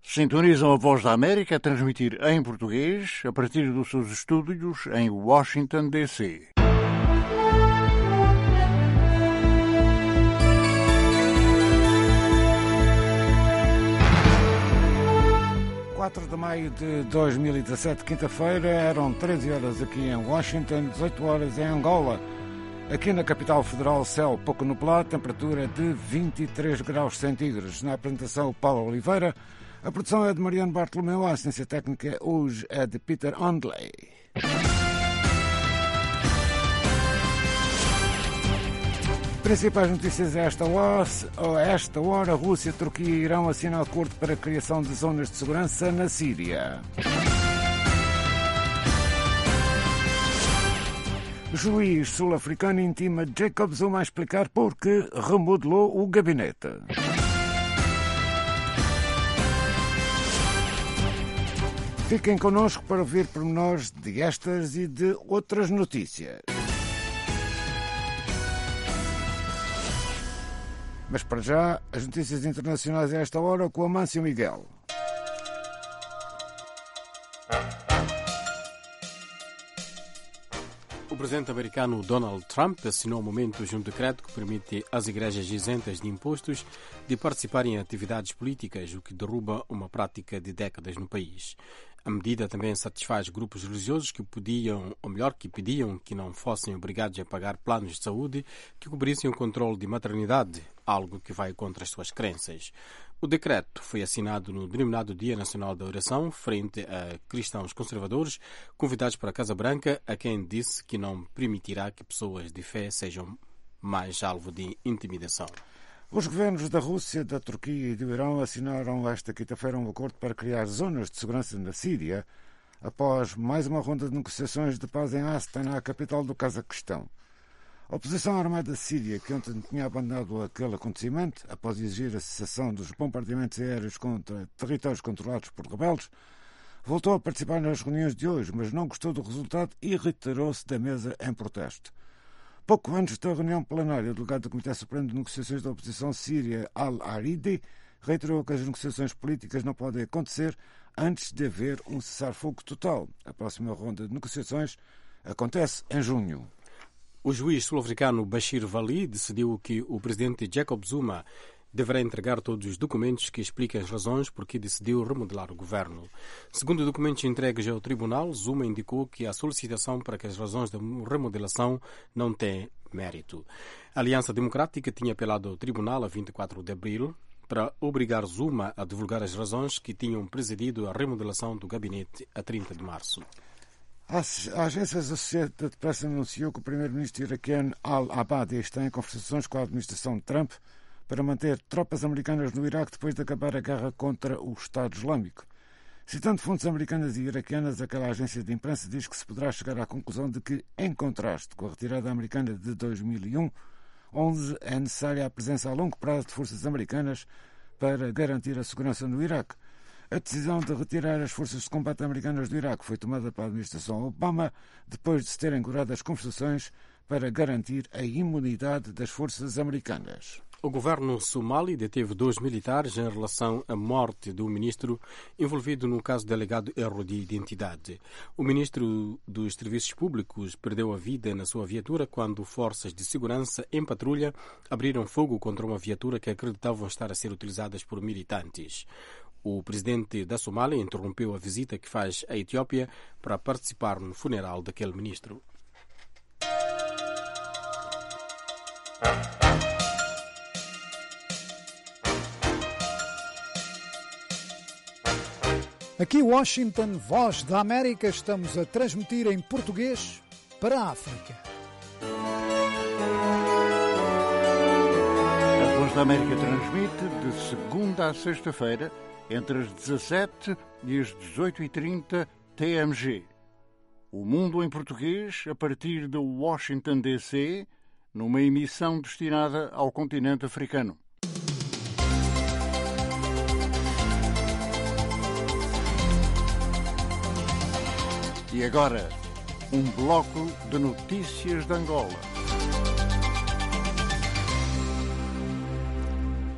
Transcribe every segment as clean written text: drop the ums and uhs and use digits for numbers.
Sintonizam a Voz da América a transmitir em português a partir dos seus estúdios em Washington, D.C. (4 de maio de 2017, quinta-feira, eram 13 horas aqui em Washington, 18 horas em Angola. Aqui na capital federal, céu pouco nublado, temperatura de 23 graus centígrados. Na apresentação, o Paulo Oliveira. A produção é de Mariano Bartolomeu, a assistência técnica hoje é de Peter Ondley. Principais notícias a esta hora, Rússia, Turquia e Irão assinam acordo para a criação de zonas de segurança na Síria. O juiz sul-africano intima Jacob Zuma a explicar por que remodelou o gabinete. Fiquem connosco para ouvir pormenores de estas e de outras notícias. Mas para já, as notícias internacionais a esta hora com Amâncio Miguel. O presidente americano Donald Trump assinou ao momento um decreto que permite às igrejas isentas de impostos de participarem em atividades políticas, o que derruba uma prática de décadas no país. A medida também satisfaz grupos religiosos que pediam que não fossem obrigados a pagar planos de saúde que cobrissem o controle de maternidade, algo que vai contra as suas crenças. O decreto foi assinado no denominado Dia Nacional da Oração, frente a cristãos conservadores convidados para a Casa Branca, a quem disse que não permitirá que pessoas de fé sejam mais alvo de intimidação. Os governos da Rússia, da Turquia e do Irão assinaram esta quinta-feira um acordo para criar zonas de segurança na Síria, após mais uma ronda de negociações de paz em Astana, a capital do Cazaquistão. A oposição armada síria, que ontem tinha abandonado aquele acontecimento, após exigir a cessação dos bombardeamentos aéreos contra territórios controlados por rebeldes, voltou a participar nas reuniões de hoje, mas não gostou do resultado e retirou-se da mesa em protesto. Pouco antes da reunião plenária, o delegado do Comitê Supremo de Negociações da Oposição síria, Al-Aridi, reiterou que as negociações políticas não podem acontecer antes de haver um cessar-fogo total. A próxima ronda de negociações acontece em junho. O juiz sul-africano Bashir Vali decidiu que o presidente Jacob Zuma deverá entregar todos os documentos que explicam as razões por que decidiu remodelar o governo. Segundo documentos entregues ao tribunal, Zuma indicou que a solicitação para que as razões da remodelação não tem mérito. A Aliança Democrática tinha apelado ao tribunal a 24 de abril para obrigar Zuma a divulgar as razões que tinham presidido a remodelação do gabinete a 30 de março. A agência Associated Press anunciou que o primeiro-ministro iraquiano Al-Abadi está em conversações com a administração de Trump para manter tropas americanas no Iraque depois de acabar a guerra contra o Estado Islâmico. Citando fontes americanas e iraquianas, aquela agência de imprensa diz que se poderá chegar à conclusão de que, em contraste com a retirada americana de 2001, onde é necessária a presença a longo prazo de forças americanas para garantir a segurança no Iraque. A decisão de retirar as forças de combate americanas do Iraque foi tomada pela administração Obama depois de se terem curado as conversações para garantir a imunidade das forças americanas. O governo somali deteve 2 militares em relação à morte do ministro envolvido no caso de alegado erro de identidade. O ministro dos Serviços Públicos perdeu a vida na sua viatura quando forças de segurança em patrulha abriram fogo contra uma viatura que acreditavam estar a ser utilizada por militantes. O presidente da Somália interrompeu a visita que faz à Etiópia para participar no funeral daquele ministro. Aqui Washington, Voz da América, estamos a transmitir em português para a África. A Voz da América transmite de segunda a sexta-feira, entre as 17 e as 18h30 TMG. O mundo em português, a partir de Washington, D.C., numa emissão destinada ao continente africano. E agora, um bloco de notícias de Angola.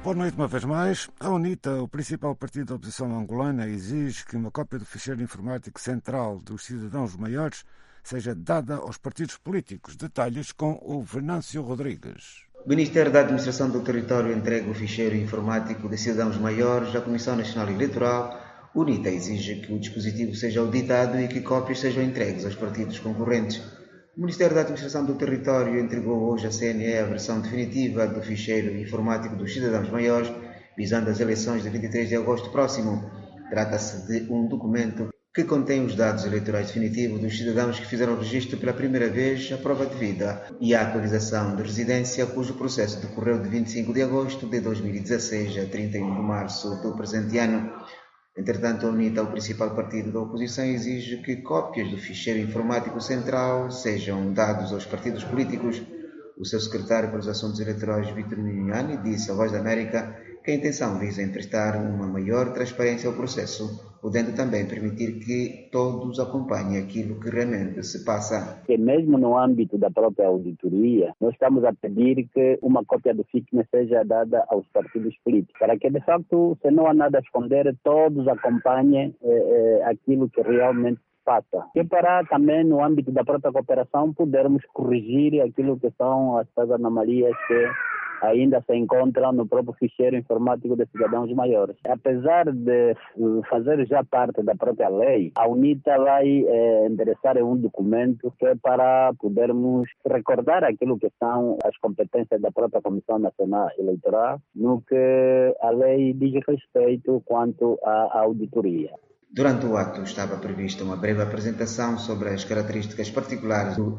Boa noite uma vez mais. A UNITA, o principal partido da oposição angolana, exige que uma cópia do ficheiro informático central dos cidadãos maiores seja dada aos partidos políticos. Detalhes com o Venâncio Rodrigues. O Ministério da Administração do Território entrega o ficheiro informático de cidadãos maiores à Comissão Nacional Eleitoral. A UNITA exige que o dispositivo seja auditado e que cópias sejam entregues aos partidos concorrentes. O Ministério da Administração do Território entregou hoje à CNE a versão definitiva do ficheiro informático dos cidadãos maiores, visando as eleições de 23 de agosto próximo. Trata-se de um documento que contém os dados eleitorais definitivos dos cidadãos que fizeram registro pela primeira vez, a prova de vida e a atualização de residência, cujo processo decorreu de 25 de agosto de 2016 a 31 de março do presente ano. Entretanto, a UNITA, o principal partido da oposição, exige que cópias do ficheiro informático central sejam dados aos partidos políticos. O seu secretário para os Assuntos Eleitorais, Vítor Mignani, disse à Voz da América que a intenção visa emprestar uma maior transparência ao processo, podendo também permitir que todos acompanhem aquilo que realmente se passa. Que mesmo no âmbito da própria auditoria, nós estamos a pedir que uma cópia do FICNE seja dada aos partidos políticos, para que, de facto, se não há nada a esconder, todos acompanhem aquilo que realmente passa. E para também, no âmbito da própria cooperação, podermos corrigir aquilo que são as anomalias que ainda se encontram no próprio ficheiro informático de cidadãos maiores. Apesar de fazer já parte da própria lei, a UNITA vai endereçar um documento que é para podermos recordar aquilo que são as competências da própria Comissão Nacional Eleitoral, no que a lei diz respeito quanto à auditoria. Durante o ato estava prevista uma breve apresentação sobre as características particulares do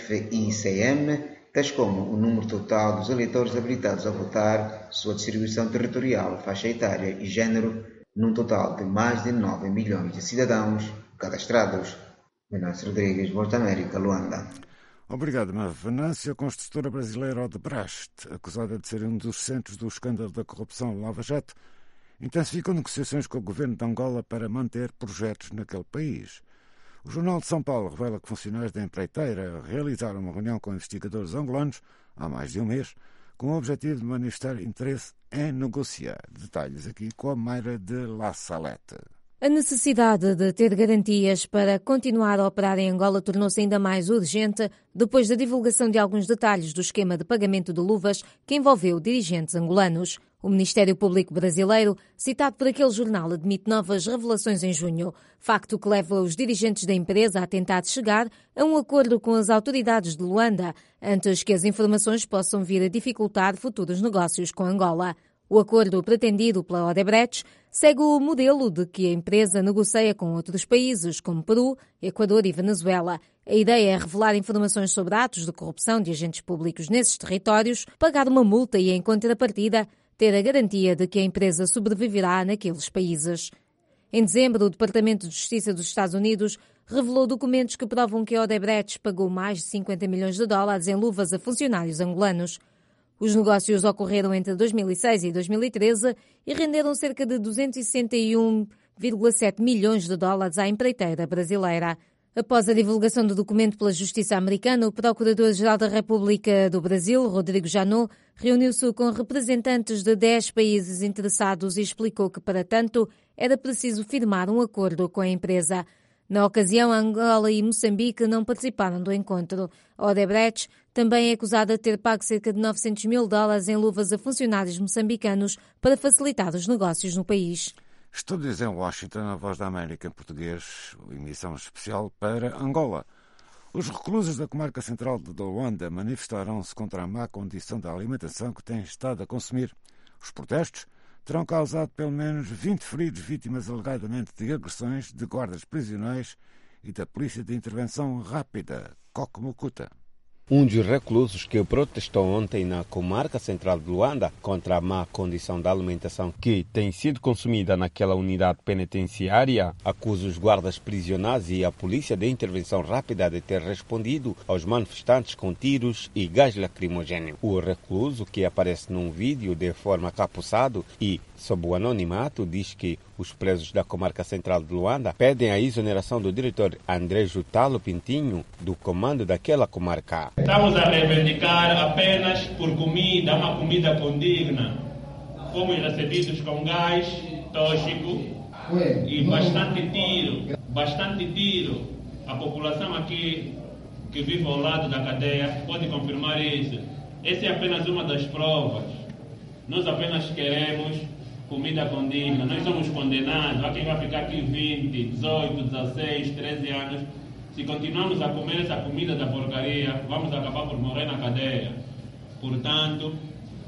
FICM, tais como o número total dos eleitores habilitados a votar, sua distribuição territorial, faixa etária e género, num total de mais de 9 milhões de cidadãos cadastrados. Venâncio Rodrigues, Voz da América, Luanda. Obrigado, Venâncio. A construtora brasileira Odebrecht, acusada de ser um dos centros do escândalo da corrupção Lava Jato, intensificou negociações com o governo de Angola para manter projetos naquele país. O Jornal de São Paulo revela que funcionários da empreiteira realizaram uma reunião com investigadores angolanos há mais de um mês, com o objetivo de manifestar interesse em negociar. Detalhes aqui com a Mayra de La Salete. A necessidade de ter garantias para continuar a operar em Angola tornou-se ainda mais urgente depois da divulgação de alguns detalhes do esquema de pagamento de luvas que envolveu dirigentes angolanos. O Ministério Público Brasileiro, citado por aquele jornal, admite novas revelações em junho, facto que leva os dirigentes da empresa a tentar chegar a um acordo com as autoridades de Luanda, antes que as informações possam vir a dificultar futuros negócios com Angola. O acordo pretendido pela Odebrecht segue o modelo de que a empresa negocia com outros países, como Peru, Equador e Venezuela. A ideia é revelar informações sobre atos de corrupção de agentes públicos nesses territórios, pagar uma multa e, em contrapartida, ter a garantia de que a empresa sobreviverá naqueles países. Em dezembro, o Departamento de Justiça dos Estados Unidos revelou documentos que provam que a Odebrecht pagou mais de 50 milhões de dólares em luvas a funcionários angolanos. Os negócios ocorreram entre 2006 e 2013 e renderam cerca de 261,7 milhões de dólares à empreiteira brasileira. Após a divulgação do documento pela Justiça Americana, o Procurador-Geral da República do Brasil, Rodrigo Janot, reuniu-se com representantes de 10 países interessados e explicou que, para tanto, era preciso firmar um acordo com a empresa. Na ocasião, Angola e Moçambique não participaram do encontro. A Odebrecht também é acusada de ter pago cerca de 900 mil dólares em luvas a funcionários moçambicanos para facilitar os negócios no país. Estúdios em Washington, a Voz da América em português, emissão especial para Angola. Os reclusos da comarca central de Luanda manifestaram-se contra a má condição da alimentação que têm estado a consumir. Os protestos terão causado pelo menos 20 feridos, vítimas alegadamente de agressões de guardas prisionais e da Polícia de Intervenção Rápida, Cocomucuta. Um dos reclusos que protestou ontem na comarca central de Luanda contra a má condição da alimentação que tem sido consumida naquela unidade penitenciária acusa os guardas prisionais e a polícia de intervenção rápida de ter respondido aos manifestantes com tiros e gás lacrimogêneo. O recluso, que aparece num vídeo de forma capuçado e sob o anonimato, diz que os presos da comarca central de Luanda pedem a exoneração do diretor André Jutalo Pintinho do comando daquela comarca. Estamos a reivindicar apenas por comida, uma comida condigna. fomos recebidos com gás tóxico e bastante tiro. A população aqui que vive ao lado da cadeia pode confirmar isso. Essa é apenas uma das provas. Nós apenas queremos comida condigna. Nós somos condenados. Há quem vai ficar aqui 20, 18, 16, 13 anos. Se continuarmos a comer essa comida da porcaria, vamos acabar por morrer na cadeia. Portanto,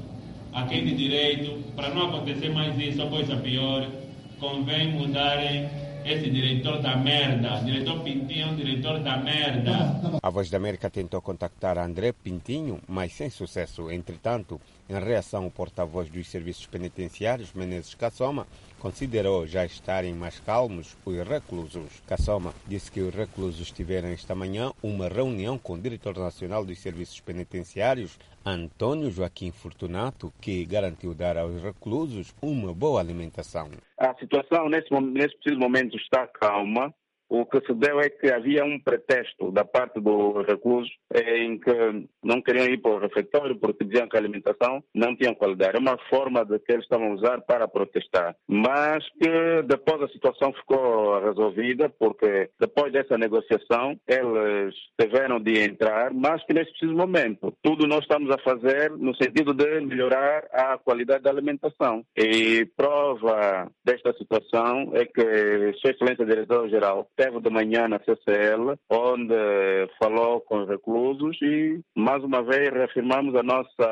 a quem de direito, para não acontecer mais isso ou coisa pior, convém mudarem esse diretor da merda. Diretor Pintinho, diretor da merda. A Voz da América tentou contactar André Pintinho, mas sem sucesso. Entretanto, em reação ao porta-voz dos serviços penitenciários, Menezes Kassoma considerou já estarem mais calmos os reclusos. Kassoma disse que os reclusos tiveram esta manhã uma reunião com o diretor nacional dos serviços penitenciários, Antônio Joaquim Fortunato, que garantiu dar aos reclusos uma boa alimentação. A situação nesse preciso momento está calma. O que se deu é que havia um pretexto da parte dos reclusos em que não queriam ir para o refeitório porque diziam que a alimentação não tinha qualidade. É uma forma de que eles estavam a usar para protestar. Mas que depois a situação ficou resolvida porque depois dessa negociação eles tiveram de entrar, mas que nesse preciso momento tudo nós estamos a fazer no sentido de melhorar a qualidade da alimentação. E prova desta situação é que Sua Excelência Diretor-Geral esteve de manhã na CCL, onde falou com os reclusos e, mais uma vez, reafirmamos a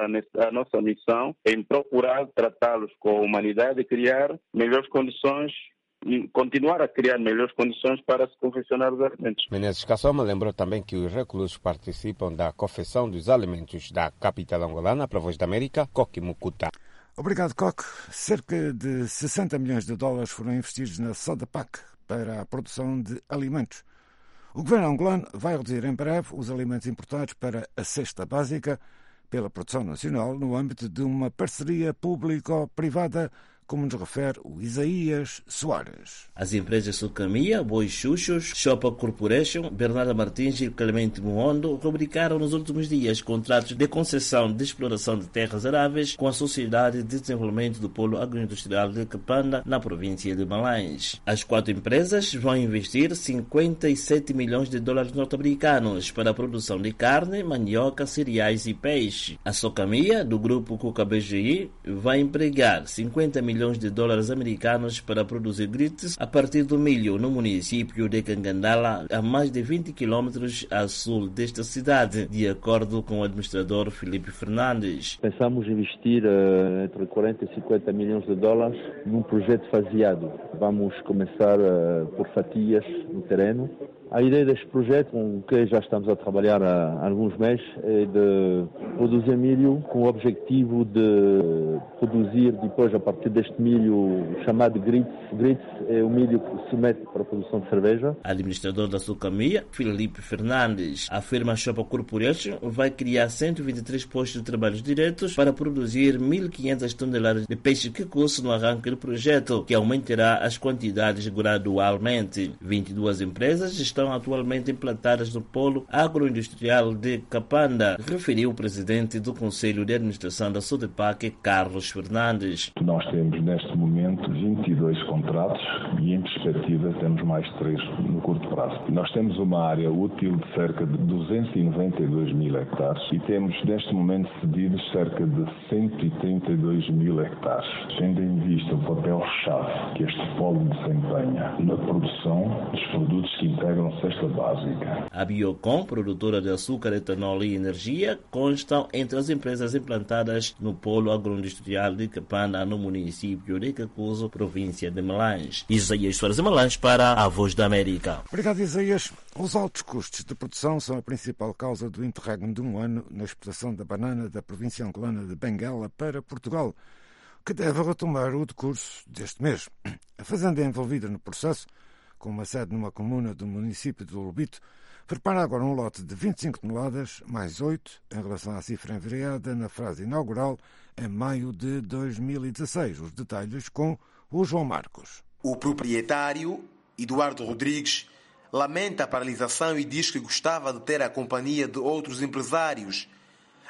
nossa missão em procurar tratá-los com humanidade e criar melhores condições e continuar a criar melhores condições para se confeccionar os alimentos. Menezes Kassoma lembrou também que os reclusos participam da confecção dos alimentos da capital angolana. Para a Voz da América, Coque Mukuta. Obrigado, Coque. Cerca de 60 milhões de dólares foram investidos na SODAPAC para a produção de alimentos. O governo angolano vai reduzir em breve os alimentos importados para a cesta básica pela produção nacional no âmbito de uma parceria público-privada, como nos refere o Isaías Soares. As empresas Socamia, Bois Xuxos, Chopa Corporation, Bernardo Martins e Clemente Muondo rubricaram nos últimos dias contratos de concessão de exploração de terras aráveis com a Sociedade de Desenvolvimento do Polo Agroindustrial de Capanda, na província de Malães. As 4 empresas vão investir 57 milhões de dólares norte-americanos para a produção de carne, mandioca, cereais e peixe. A Socamia, do grupo Cuca BGI, vai empregar 50 milhões de dólares americanos para produzir grits a partir do milho no município de Cangandala, a mais de 20 quilômetros a sul desta cidade, de acordo com o administrador Filipe Fernandes. Pensamos investir entre 40 e 50 milhões de dólares num projeto faseado. Vamos começar por fatias no terreno. A ideia deste projeto, com que já estamos a trabalhar há alguns meses, é de produzir milho com o objetivo de produzir depois, a partir deste milho chamado grits. Grits é o milho que se mete para a produção de cerveja. Administrador da Socamia, Filipe Fernandes, afirma a Chopa Corporation vai criar 123 postos de trabalho diretos para produzir 1.500 toneladas de peixe que custa no arranque do projeto, que aumentará as quantidades gradualmente. 22 empresas estão atualmente implantadas no polo agroindustrial de Capanda, referiu o presidente do Conselho de Administração da SODAPAC, Carlos Fernandes. Nós temos neste momento 22 contratos e em perspectiva temos mais 3 no curto prazo. Nós temos uma área útil de cerca de 292 mil hectares e temos neste momento cedidos cerca de 132 mil hectares, tendo em vista o papel-chave que este polo desempenha na produção dos produtos que integram cesta básica. A Biocom, produtora de açúcar, etanol e energia, constam entre as empresas implantadas no polo agroindustrial de Capanda, no município de Cacuzo, província de Malães. Isaías Soares de Malães para a Voz da América. Obrigado, Isaías. Os altos custos de produção são a principal causa do interregno de um ano na exportação da banana da província angolana de Benguela para Portugal, que deve retomar o decurso deste mês. A fazenda é envolvida no processo, com uma sede numa comuna do município de Lubito, prepara agora um lote de 25 toneladas, mais 8, em relação à cifra enviada na fase inaugural em maio de 2016. Os detalhes com o João Marcos. O proprietário, Eduardo Rodrigues, lamenta a paralisação e diz que gostava de ter a companhia de outros empresários.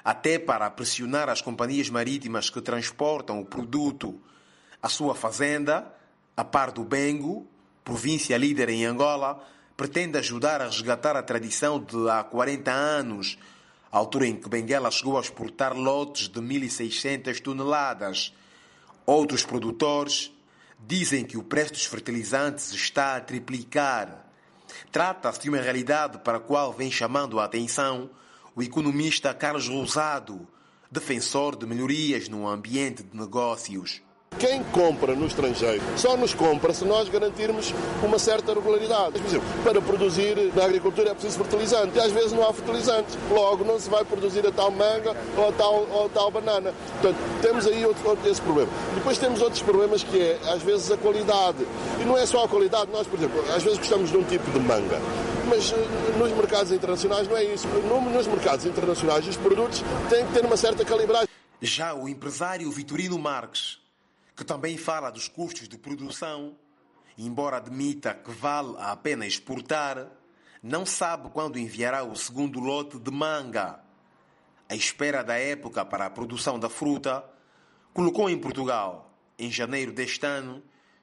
até para pressionar as companhias marítimas que transportam o produto à sua fazenda, a par do Bengo, província líder em Angola, pretende ajudar a resgatar a tradição de há 40 anos, a altura em que Benguela chegou a exportar lotes de 1.600 toneladas. Outros produtores dizem que o preço dos fertilizantes está a triplicar. Trata-se de uma realidade para a qual vem chamando a atenção o economista Carlos Rosado, defensor de melhorias no ambiente de negócios. Quem compra no estrangeiro só nos compra se nós garantirmos uma certa regularidade. Por exemplo, para produzir na agricultura é preciso fertilizante e às vezes não há fertilizante. Logo não se vai produzir a tal manga ou a tal banana. Portanto, temos aí esse problema. Depois temos outros problemas que é, às vezes, a qualidade. E não é só a qualidade. Nós, por exemplo, às vezes gostamos de um tipo de manga. Mas nos mercados internacionais não é isso. Nos mercados internacionais os produtos têm que ter uma certa calibragem. Já o empresário Vitorino Marques, que também fala dos custos de produção, embora admita que vale a pena exportar, não sabe quando enviará o segundo lote de manga. À espera da época para a produção da fruta, colocou em Portugal, em janeiro deste ano,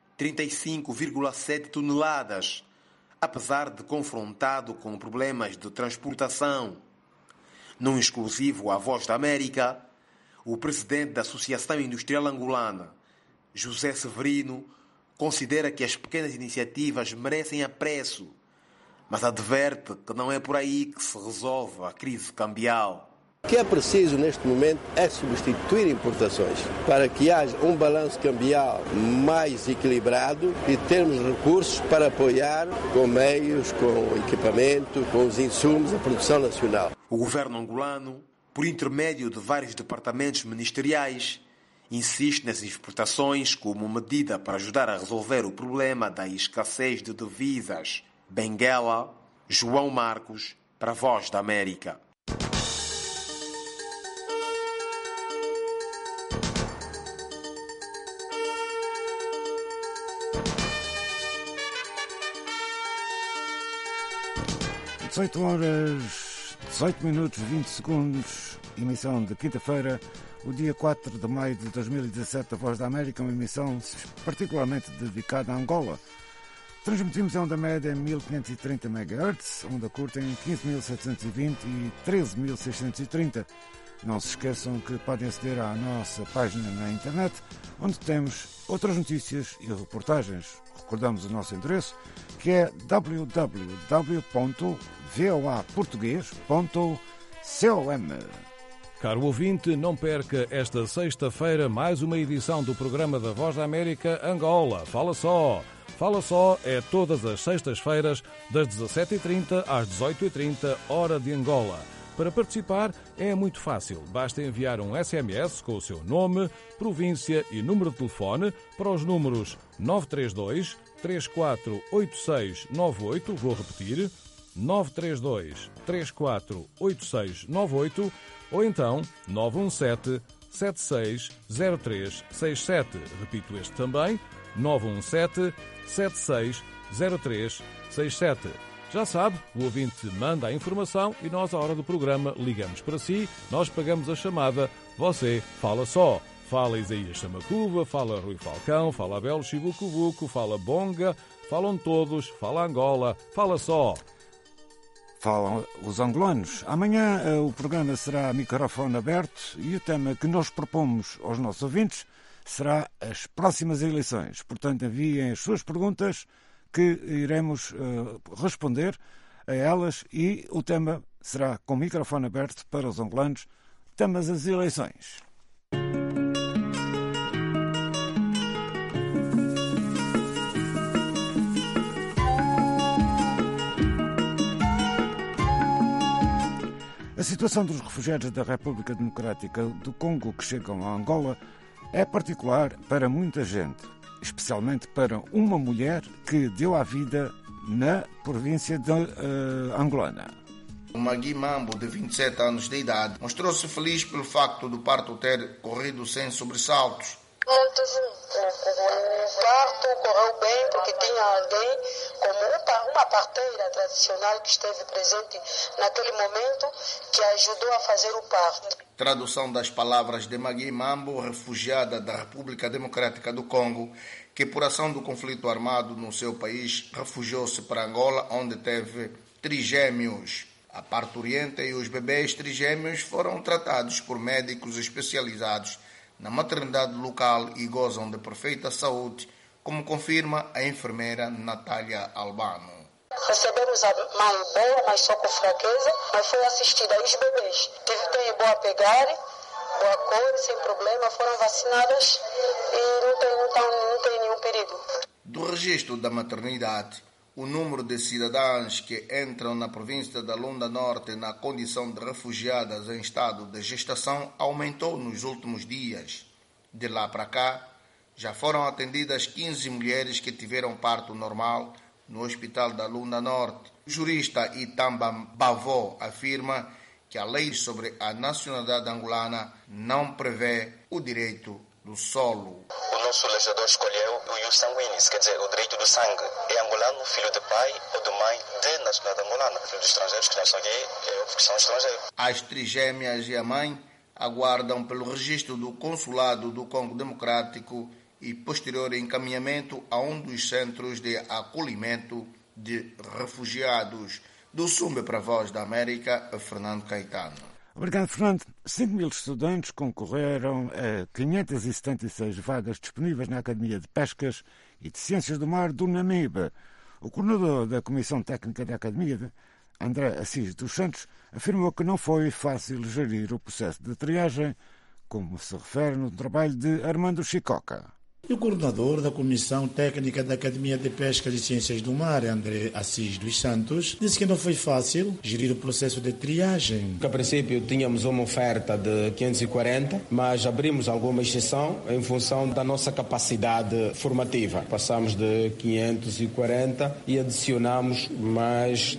35,7 toneladas, apesar de confrontado com problemas de transportação. Num exclusivo à Voz da América, o presidente da Associação Industrial Angolana, José Severino, considera que as pequenas iniciativas merecem apreço, mas adverte que não é por aí que se resolve a crise cambial. O que é preciso neste momento é substituir importações para que haja um balanço cambial mais equilibrado e termos recursos para apoiar com meios, com equipamento, com os insumos, a produção nacional. O governo angolano, por intermédio de vários departamentos ministeriais, insiste nas exportações como medida para ajudar a resolver o problema da escassez de divisas. Benguela, João Marcos, para a Voz da América. (18h18:20), emissão de quinta-feira, o dia 4 de maio de 2017, da Voz da América, uma emissão particularmente dedicada a Angola. Transmitimos a onda média em 1530 MHz, onda curta em 15.720 e 13.630. Não se esqueçam que podem aceder à nossa página na internet, onde temos outras notícias e reportagens. Recordamos o nosso endereço, que é www.voaportugues.com. Caro ouvinte, não perca esta sexta-feira mais uma edição do programa da Voz da América Angola. Fala só! Fala só é todas as sextas-feiras, das 17h30 às 18h30, hora de Angola. Para participar é muito fácil. Basta enviar um SMS com o seu nome, província e número de telefone para os números 932 348698, vou repetir, 932 348698, ou então 917 760367. Repito este também, 917 760367. Já sabe, o ouvinte manda a informação e nós, à hora do programa, ligamos para si, nós pagamos a chamada, você fala só. Fala Isaías Chamacuva, fala Rui Falcão, fala Abel Chibucubuco, fala Bonga, falam todos, fala Angola, fala só. Falam os angolanos. Amanhã o programa será microfone aberto e o tema que nós propomos aos nossos ouvintes será as próximas eleições. Portanto, enviem as suas perguntas que iremos responder a elas e o tema será com microfone aberto para os angolanos, temas das eleições. A situação dos refugiados da República Democrática do Congo que chegam a Angola é particular para muita gente, especialmente para uma mulher que deu a vida na província de Angolana. Magui Mambo, de 27 anos de idade, mostrou-se feliz pelo facto do parto ter corrido sem sobressaltos. O parto correu bem porque tinha alguém como uma parteira tradicional que esteve presente naquele momento que ajudou a fazer o parto. Tradução das palavras de Magui Mambo, refugiada da República Democrática do Congo, que por ação do conflito armado no seu país refugiou-se para Angola, onde teve trigêmeos. A parturienta e os bebês trigêmeos foram tratados por médicos especializados na maternidade local e gozam de perfeita saúde, como confirma a enfermeira Natália Albano. Recebemos a mãe boa, mas só com fraqueza, mas foi assistida. E os bebês têm boa pegada, boa cor, sem problema, foram vacinadas e não tem nenhum perigo. Do registro da maternidade, o número de cidadãs que entram na província da Lunda Norte na condição de refugiadas em estado de gestação aumentou nos últimos dias. De lá para cá, já foram atendidas 15 mulheres que tiveram parto normal no Hospital da Lunda Norte. O jurista Itamba Bavó afirma que a lei sobre a nacionalidade angolana não prevê o direito do solo. O nosso legislador escolheu o ius sanguinis, quer dizer, o direito do sangue. É angolano, filho de pai ou de mãe de nacionalidade angolana. Filho de estrangeiros que não são gay, é óbvio que são estrangeiros. As trigêmeas e a mãe aguardam pelo registro do Consulado do Congo Democrático e posterior encaminhamento a um dos centros de acolhimento de refugiados. Do Sumbe para a Voz da América, Fernando Caetano. Obrigado, Fernando. 5.000 estudantes concorreram a 576 vagas disponíveis na Academia de Pescas e de Ciências do Mar do Namibe. O coordenador da Comissão Técnica da Academia, André Assis dos Santos, afirmou que não foi fácil gerir o processo de triagem, como se refere no trabalho de Armando Chicoca. O coordenador da Comissão Técnica da Academia de Pescas e Ciências do Mar, André Assis dos Santos, disse que não foi fácil gerir o processo de triagem. A princípio tínhamos uma oferta de 540, mas abrimos alguma exceção em função da nossa capacidade formativa. Passamos de 540 e adicionamos mais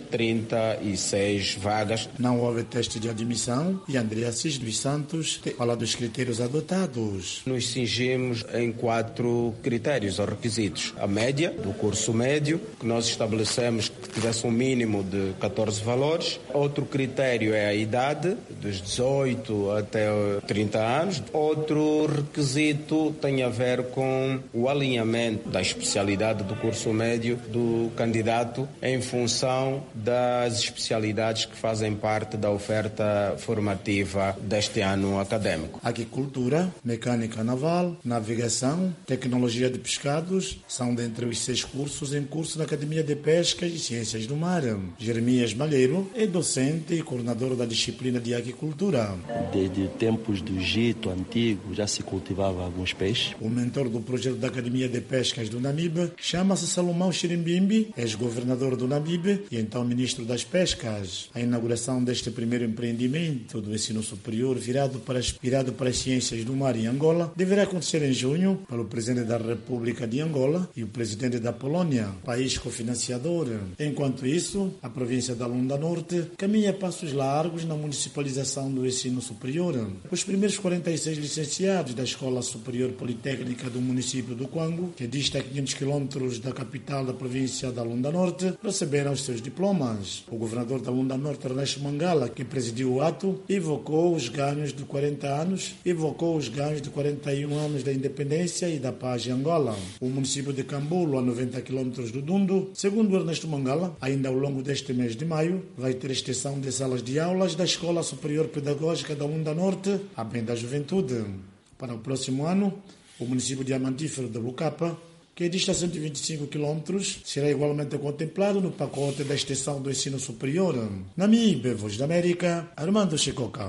36 vagas. Não houve teste de admissão e André Assis dos Santos fala dos critérios adotados. Nos cingimos em 4 critérios ou requisitos. A média do curso médio, que nós estabelecemos que tivesse um mínimo de 14 valores. Outro critério é a idade, dos 18 até 30 anos. Outro requisito tem a ver com o alinhamento da especialidade do curso médio do candidato em função das especialidades que fazem parte da oferta formativa deste ano académico. Agricultura, mecânica naval, navegação, tecnologia de pescados são dentre os 6 cursos em curso na Academia de Pescas e Ciências do Mar. Jeremias Malheiro é docente e coordenador da disciplina de agricultura. Desde tempos do Egito antigo já se cultivava alguns peixes. O mentor do projeto da Academia de Pescas do Namibe chama-se Salomão Xirimbimbi, ex-governador do Namibe e então ministro das Pescas. A inauguração deste primeiro empreendimento do ensino superior virado para as ciências do mar em Angola deverá acontecer em junho pelo presidente da República de Angola e o presidente da Polônia, país cofinanciador. Enquanto isso, a província da Lunda Norte caminha a passos largos na municipalização do ensino superior. Os primeiros 46 licenciados da Escola Superior Politécnica do município do Quango, que dista a 500 quilômetros da capital da província da Lunda Norte, receberam os seus diplomas. O governador da Lunda Norte, Ernesto Mangala, que presidiu o ato, evocou os ganhos de 40 anos, evocou os ganhos de 41 anos da independência e da paz em Angola. O município de Cambulo, a 90 km do Dundo, segundo Ernesto Mangala, ainda ao longo deste mês de maio, vai ter extensão de salas de aulas da Escola Superior Pedagógica da Lunda Norte, a bem da juventude. Para o próximo ano, o município diamantífero de Lucapa, que dista 125 km, será igualmente contemplado no pacote da extensão do ensino superior. Namibe, Voz da América, Armando Chicoca.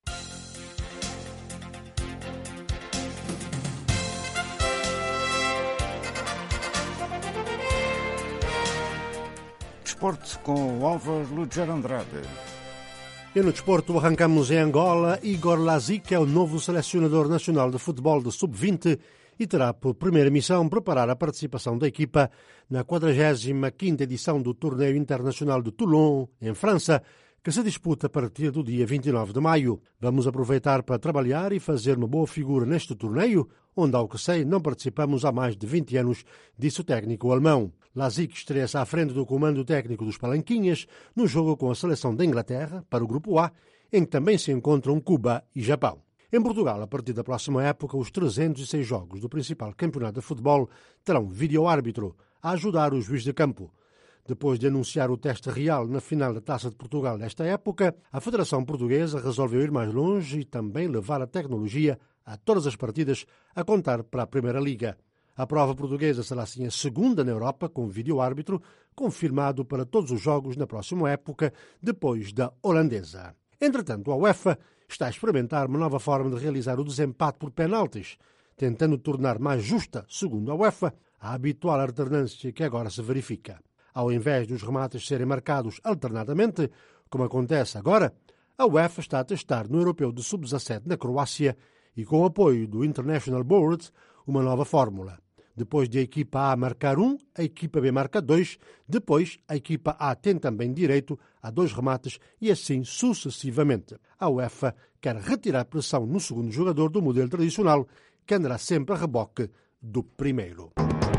Desporto com o Álvaro Lúcio Andrade. E no desporto arrancamos em Angola. Igor Lazic é o novo selecionador nacional de futebol de sub-20 e terá por primeira missão preparar a participação da equipa na 45ª edição do Torneio Internacional de Toulon, em França, que se disputa a partir do dia 29 de maio. Vamos aproveitar para trabalhar e fazer uma boa figura neste torneio, onde, ao que sei, não participamos há mais de 20 anos, disse o técnico alemão. Lazic estreia-se à frente do comando técnico dos Palanquinhas no jogo com a seleção da Inglaterra, para o Grupo A, em que também se encontram Cuba e Japão. Em Portugal, a partir da próxima época, os 306 jogos do principal campeonato de futebol terão vídeo-árbitro a ajudar o juiz de campo. Depois de anunciar o teste real na final da Taça de Portugal nesta época, a Federação Portuguesa resolveu ir mais longe e também levar a tecnologia a todas as partidas, a contar para a Primeira Liga. A prova portuguesa será assim a segunda na Europa com vídeo-árbitro, confirmado para todos os jogos na próxima época, depois da holandesa. Entretanto, a UEFA está a experimentar uma nova forma de realizar o desempate por penaltis, tentando tornar mais justa, segundo a UEFA, a habitual alternância que agora se verifica. Ao invés dos remates serem marcados alternadamente, como acontece agora, a UEFA está a testar no Europeu de Sub-17 na Croácia e com o apoio do International Board, uma nova fórmula. Depois de a equipa A marcar 1, a equipa B marca 2, depois a equipa A tem também direito a 2 remates e assim sucessivamente. A UEFA quer retirar pressão no segundo jogador do modelo tradicional, que andará sempre a reboque do primeiro.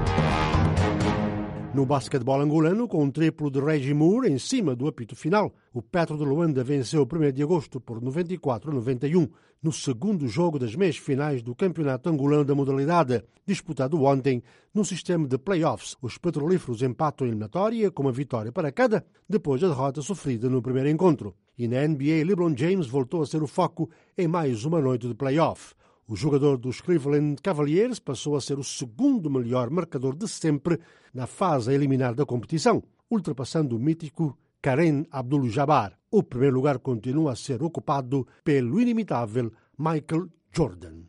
No basquetebol angolano, com um triplo de Reggie Moore em cima do apito final, o Petro de Luanda venceu o 1º de agosto por 94-91 no segundo jogo das meias finais do Campeonato Angolano da modalidade, disputado ontem no sistema de play-offs. Os petrolíferos empatam a eliminatória com uma vitória para cada, depois da derrota sofrida no primeiro encontro. E na NBA, LeBron James voltou a ser o foco em mais uma noite de play-off. O jogador dos Cleveland Cavaliers passou a ser o segundo melhor marcador de sempre na fase a eliminar da competição, ultrapassando o mítico Kareem Abdul-Jabbar. O primeiro lugar continua a ser ocupado pelo inimitável Michael Jordan.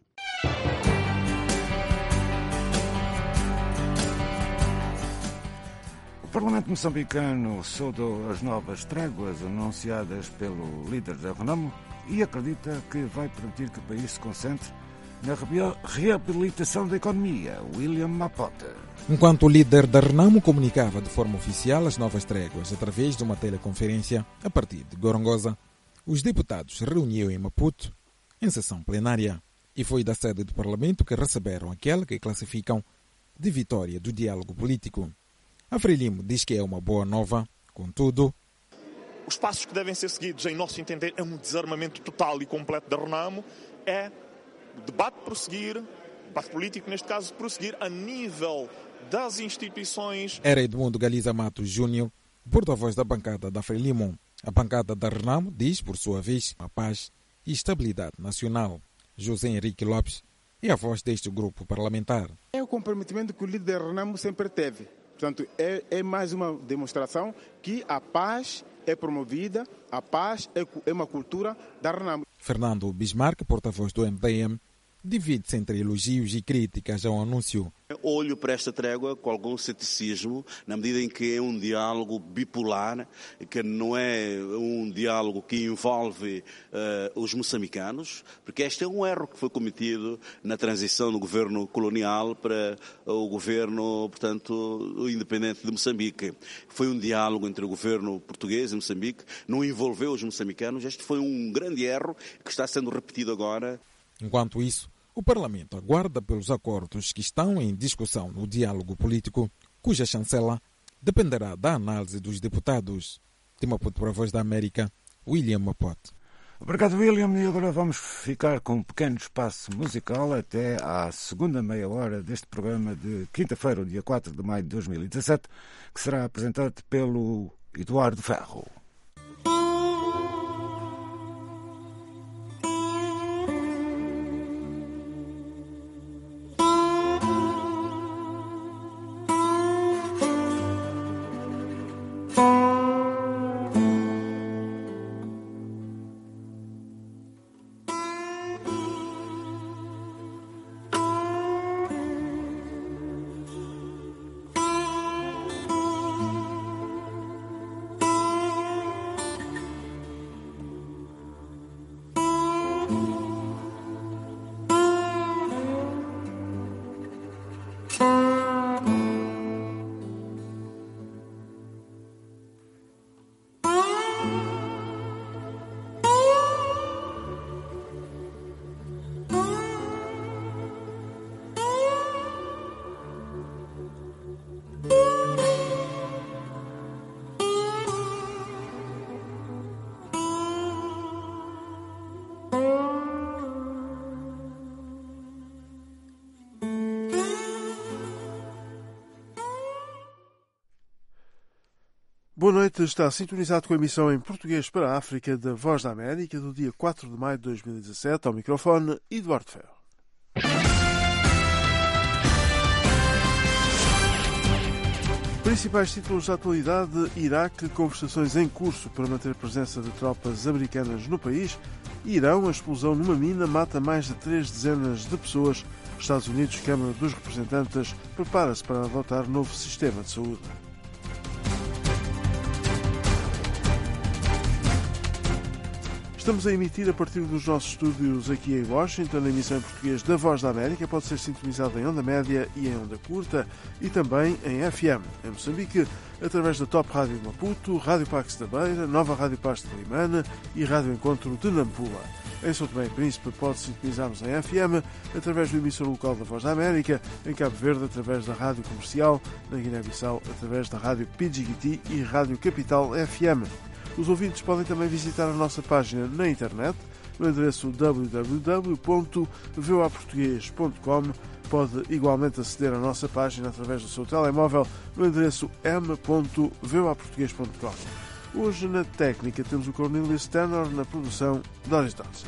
O Parlamento moçambicano saudou as novas tréguas anunciadas pelo líder da Renamo e acredita que vai permitir que o país se concentre na reabilitação da economia. William Mapota. Enquanto o líder da Renamo comunicava de forma oficial as novas tréguas através de uma teleconferência a partir de Gorongosa, os deputados reuniam em Maputo em sessão plenária e foi da sede do Parlamento que receberam aquela que classificam de vitória do diálogo político. A Frelimo diz que é uma boa nova, contudo, os passos que devem ser seguidos, em nosso entender, é um desarmamento total e completo da Renamo, é o debate prosseguir, debate político neste caso, prosseguir a nível das instituições. Era Edmundo Galiza Matos Júnior, porta-voz da bancada da Frelimo. A bancada da Renamo diz, por sua vez, a paz e estabilidade nacional. José Henrique Lopes é a voz deste grupo parlamentar. É o comprometimento que o líder da Renamo sempre teve. Portanto, é mais uma demonstração que a paz é promovida, a paz é uma cultura da Renamo. Fernando Bismarck, porta-voz do MDM, divide-se entre elogios e críticas ao anúncio. Olho para esta trégua com algum ceticismo, na medida em que é um diálogo bipolar, que não é um diálogo que envolve os moçambicanos, porque este é um erro que foi cometido na transição do governo colonial para o governo, portanto, independente de Moçambique. Foi um diálogo entre o governo português e Moçambique, não envolveu os moçambicanos. Este foi um grande erro que está sendo repetido agora. Enquanto isso, o Parlamento aguarda pelos acordos que estão em discussão no diálogo político, cuja chancela dependerá da análise dos deputados. De Maputo para a Voz da América, William Mapote. Obrigado, William. E agora vamos ficar com um pequeno espaço musical até à segunda meia hora deste programa de quinta-feira, dia 4 de maio de 2017, que será apresentado pelo Eduardo Ferro. Boa noite, está sintonizado com a emissão em português para a África da Voz da América do dia 4 de maio de 2017. Ao microfone, Eduardo Ferro. Principais títulos da atualidade: Iraque, conversações em curso para manter a presença de tropas americanas no país. Irão, a explosão numa mina mata mais de 3 dezenas de pessoas. Estados Unidos, Câmara dos Representantes, prepara-se para adotar novo sistema de saúde. Estamos a emitir a partir dos nossos estúdios aqui em Washington. A emissão em português da Voz da América pode ser sintonizada em onda média e em onda curta e também em FM. Em Moçambique, através da Top Rádio de Maputo, Rádio Pax da Beira, Nova Rádio Paz de Limana e Rádio Encontro de Nampula. Em São Tomé e Príncipe pode sintonizar-nos em FM através do emissor local da Voz da América, em Cabo Verde através da Rádio Comercial, na Guiné-Bissau através da Rádio Pidjigiti e Rádio Capital FM. Os ouvintes podem também visitar a nossa página na internet, no endereço www.voaportugues.com. Pode igualmente aceder à nossa página através do seu telemóvel, no endereço m.voaportugues.com. Hoje, na técnica, temos o Cornelius Tenor, na produção, Doris Dodson.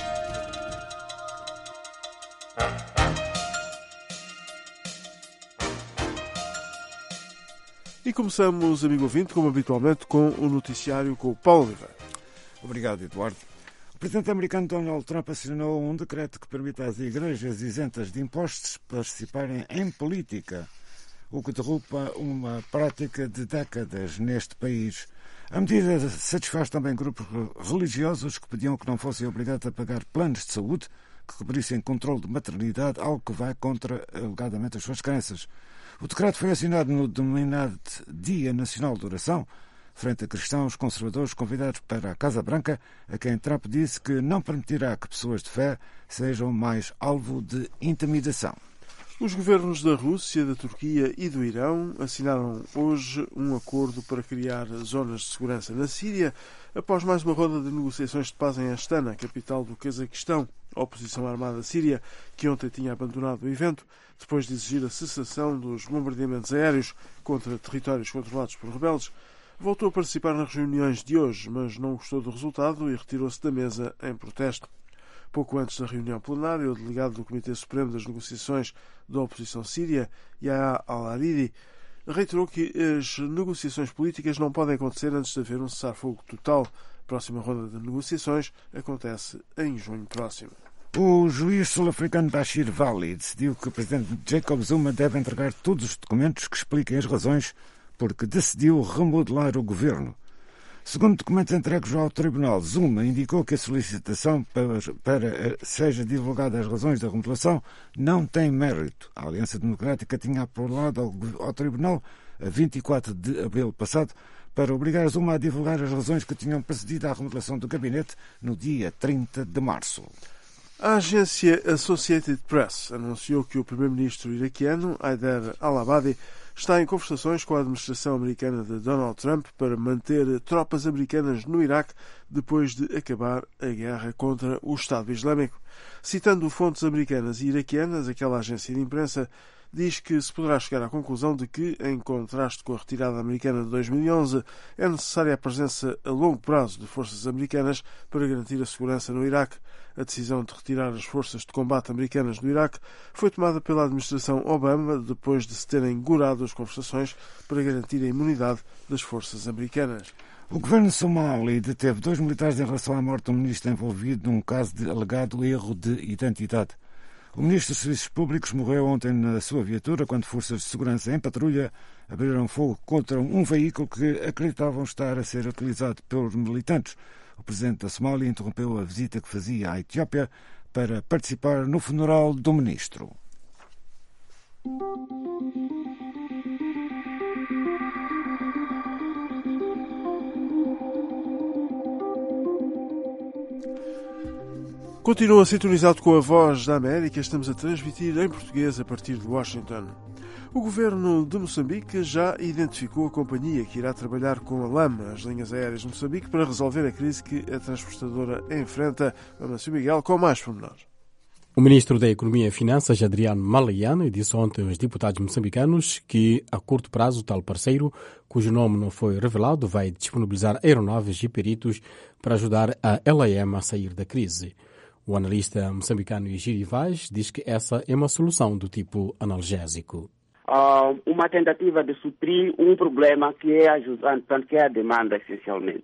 E começamos, amigo ouvinte, como habitualmente, com o noticiário com o Paulo Oliveira. Obrigado, Eduardo. O presidente americano Donald Trump assinou um decreto que permite às igrejas isentas de impostos participarem em política, o que derruba uma prática de décadas neste país. A medida satisfaz também grupos religiosos que pediam que não fossem obrigados a pagar planos de saúde que cobrissem controle de maternidade, algo que vai contra, alegadamente, as suas crenças. O decreto foi assinado no denominado Dia Nacional de Oração, frente a cristãos conservadores convidados para a Casa Branca, a quem Trump disse que não permitirá que pessoas de fé sejam mais alvo de intimidação. Os governos da Rússia, da Turquia e do Irão assinaram hoje um acordo para criar zonas de segurança na Síria, após mais uma ronda de negociações de paz em Astana, capital do Cazaquistão. A oposição armada síria, que ontem tinha abandonado o evento, depois de exigir a cessação dos bombardeamentos aéreos contra territórios controlados por rebeldes, voltou a participar nas reuniões de hoje, mas não gostou do resultado e retirou-se da mesa em protesto. Pouco antes da reunião plenária, o delegado do Comitê Supremo das Negociações da oposição síria, Yahya al-Hariri, reiterou que as negociações políticas não podem acontecer antes de haver um cessar-fogo total. A próxima ronda de negociações acontece em junho próximo. O juiz sul-africano Bashir Vali decidiu que o presidente Jacob Zuma deve entregar todos os documentos que expliquem as razões porque decidiu remodelar o governo. Segundo documentos entregues ao tribunal, Zuma indicou que a solicitação para seja divulgada as razões da remodelação não tem mérito. A Aliança Democrática tinha apelado ao tribunal a 24 de abril passado para obrigar Zuma a divulgar as razões que tinham precedido à remodelação do gabinete no dia 30 de março. A agência Associated Press anunciou que o primeiro-ministro iraquiano, Haider al-Abadi, está em conversações com a administração americana de Donald Trump para manter tropas americanas no Iraque depois de acabar a guerra contra o Estado Islâmico. Citando fontes americanas e iraquianas, aquela agência de imprensa diz que se poderá chegar à conclusão de que, em contraste com a retirada americana de 2011, é necessária a presença a longo prazo de forças americanas para garantir a segurança no Iraque. A decisão de retirar as forças de combate americanas do Iraque foi tomada pela administração Obama depois de se terem gorado as conversações para garantir a imunidade das forças americanas. O governo somali deteve 2 militares em relação à morte de um ministro envolvido num caso de alegado erro de identidade. O ministro dos Serviços Públicos morreu ontem na sua viatura quando forças de segurança em patrulha abriram fogo contra um veículo que acreditavam estar a ser utilizado pelos militantes. O presidente da Somália interrompeu a visita que fazia à Etiópia para participar no funeral do ministro. Continua sintonizado com a Voz da América. Estamos a transmitir em português a partir de Washington. O governo de Moçambique já identificou a companhia que irá trabalhar com a LAM, as linhas aéreas de Moçambique, para resolver a crise que a transportadora enfrenta. Vamos, Miguel, com mais pormenores. O ministro da Economia e Finanças, Adriano Malayane, disse ontem aos deputados moçambicanos que, a curto prazo, tal parceiro, cujo nome não foi revelado, vai disponibilizar aeronaves e peritos para ajudar a LAM a sair da crise. O analista moçambicano Egídio Vaz diz que essa é uma solução do tipo analgésico. Uma tentativa de suprir um problema que é ajudante, portanto, que é a demanda, essencialmente.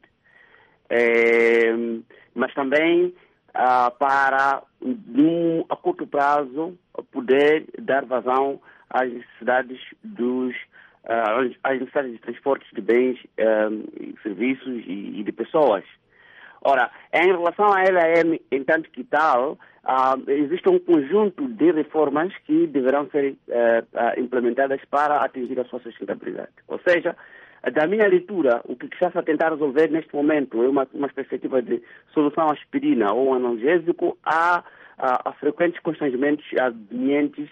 Mas também para, a curto prazo, poder dar vazão às necessidades às necessidades de transportes de bens, serviços e de pessoas. Ora, em relação à LAM, entanto que tal, existe um conjunto de reformas que deverão ser implementadas para atingir a sua sustentabilidade. Ou seja, da minha leitura, o que está a tentar resolver neste momento é uma perspectiva de solução aspirina ou analgésico a frequentes constrangimentos advenientes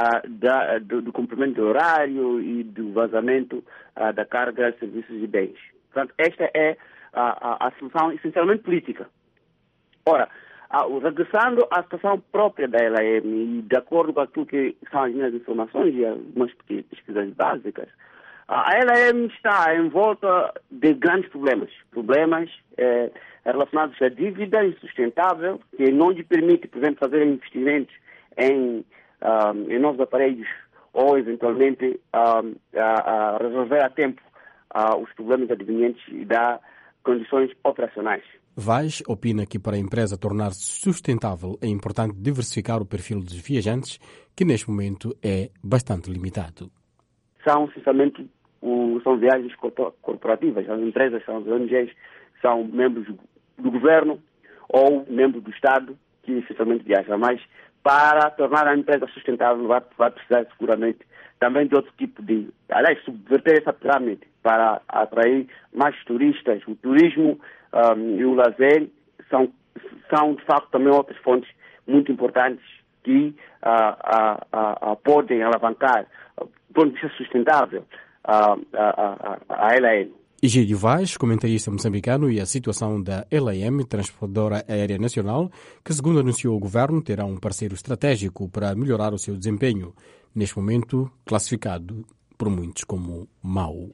do cumprimento do horário e do vazamento da carga de serviços e bens. Portanto, esta é a solução essencialmente política. Ora, regressando à situação própria da LAM e de acordo com aquilo que são as minhas informações e algumas pesquisas básicas, a LAM está em volta de grandes problemas relacionados à dívida insustentável, que não lhe permite, por exemplo, fazer investimentos em novos aparelhos ou, eventualmente, resolver a tempo os problemas advenientes das condições operacionais. Vaz opina que para a empresa tornar-se sustentável é importante diversificar o perfil dos viajantes, que neste momento é bastante limitado. São, essencialmente, são viagens corporativas. As empresas, são as ONGs, são membros do governo ou membros do Estado que essencialmente viajam. Mas para tornar a empresa sustentável vai precisar seguramente também de outro tipo de... Aliás, subverter essa pirâmide para atrair mais turistas. O turismo e o lazer são de facto também outras fontes muito importantes que podem alavancar, do ponto de vista sustentável, a LAM. Egídio Vaz, comentarista moçambicano, e a situação da LAM, Transportadora Aérea Nacional, que, segundo anunciou o governo, terá um parceiro estratégico para melhorar o seu desempenho, neste momento classificado por muitos como mau.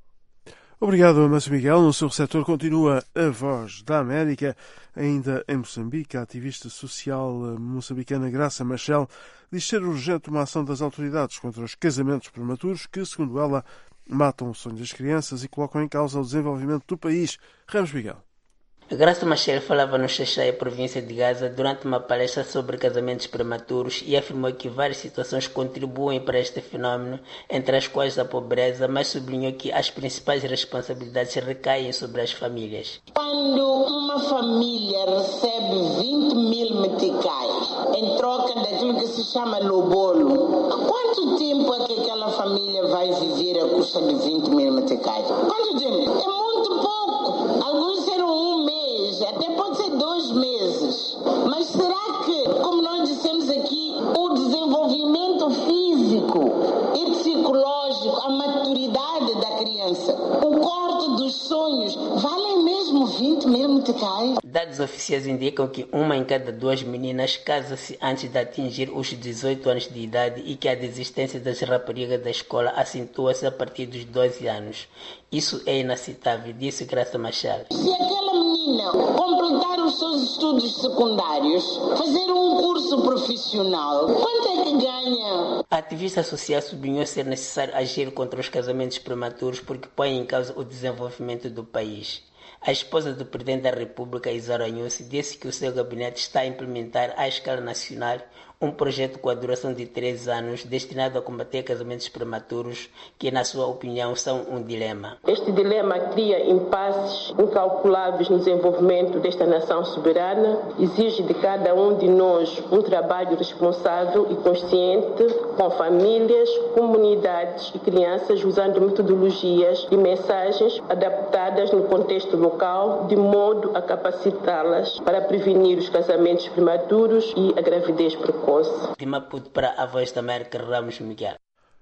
Obrigado, Márcio Miguel. No seu receptor continua a Voz da América. Ainda em Moçambique, a ativista social moçambicana Graça Machel diz ser urgente uma ação das autoridades contra os casamentos prematuros que, segundo ela, matam o sonho das crianças e colocam em causa o desenvolvimento do país. Ramos Miguel. Graça Machel falava no Xaxai, província de Gaza, durante uma palestra sobre casamentos prematuros e afirmou que várias situações contribuem para este fenómeno, entre as quais a pobreza, mas sublinhou que as principais responsabilidades recaem sobre as famílias. Quando uma família recebe 20 mil meticais em troca daquilo que se chama lobolo, quanto tempo é que aquela família vai viver à custa de 20 mil meticais? Quanto tempo? É muito pouco. Alguns serão um mês, até pode ser 2 meses. Mas será que, como nós dissemos aqui, o desenvolvimento físico e psicológico, a maturidade da criança, o corte dos sonhos, valem mesmo 20 mil meticais? Dados oficiais indicam que 1 em cada 2 meninas casa-se antes de atingir os 18 anos de idade e que a desistência das raparigas da escola acentua-se a partir dos 12 anos. Isso é inaceitável, disse Graça Machel. Se aquela menina completar os seus estudos secundários, fazer um curso profissional, quanto é que ganha? A ativista social sublinhou ser necessário agir contra os casamentos prematuros porque põe em causa o desenvolvimento do país. A esposa do Presidente da República, Isaura Nhusi, disse que o seu gabinete está a implementar à escala nacional um projeto com a duração de 3 anos destinado a combater casamentos prematuros que, na sua opinião, são um dilema. Este dilema cria impasses incalculáveis no desenvolvimento desta nação soberana, exige de cada um de nós um trabalho responsável e consciente com famílias, comunidades e crianças usando metodologias e mensagens adaptadas no contexto local, de modo a capacitá-las para prevenir os casamentos prematuros e a gravidez precoce. De Maputo para a Voz da América, Ramos Miguel.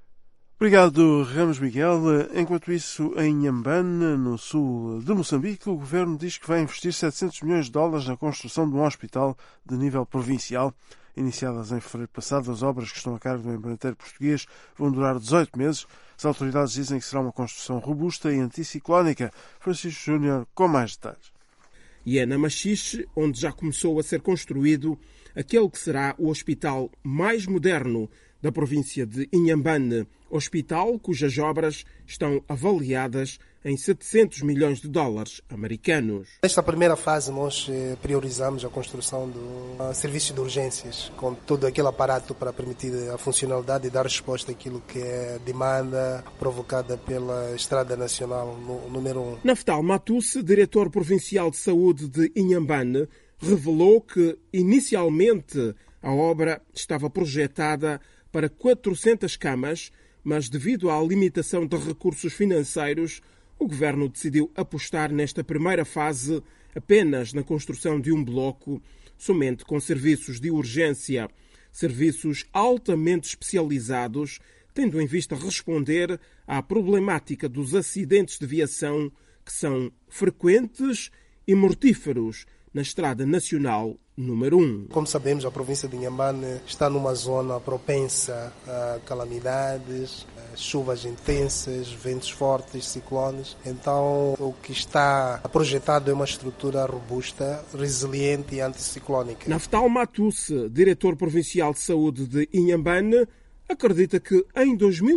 Obrigado, Ramos Miguel. Enquanto isso, em Inhambane, no sul de Moçambique, o governo diz que vai investir $700 milhões na construção de um hospital de nível provincial. Iniciadas em fevereiro passado, as obras que estão a cargo do empreiteiro português vão durar 18 meses. As autoridades dizem que será uma construção robusta e anticiclónica. Francisco Júnior com mais detalhes. E é na Machixe onde já começou a ser construído aquele que será o hospital mais moderno da província de Inhambane, hospital cujas obras estão avaliadas em 700 milhões de dólares americanos. Nesta primeira fase nós priorizamos a construção do serviço de urgências, com todo aquele aparato para permitir a funcionalidade e dar resposta àquilo que é a demanda provocada pela Estrada Nacional número 1. Naftal Matusse, diretor provincial de saúde de Inhambane, revelou que inicialmente a obra estava projetada para 400 camas, mas devido à limitação de recursos financeiros, o governo decidiu apostar nesta primeira fase apenas na construção de um bloco, somente com serviços de urgência, serviços altamente especializados, tendo em vista responder à problemática dos acidentes de viação que são frequentes e mortíferos na Estrada Nacional número 1. Como sabemos, a província de Inhambane está numa zona propensa a calamidades, chuvas intensas, ventos fortes, ciclones. Então, o que está projetado é uma estrutura robusta, resiliente e anticiclónica. Naftal Matusse, diretor provincial de saúde de Inhambane, acredita que em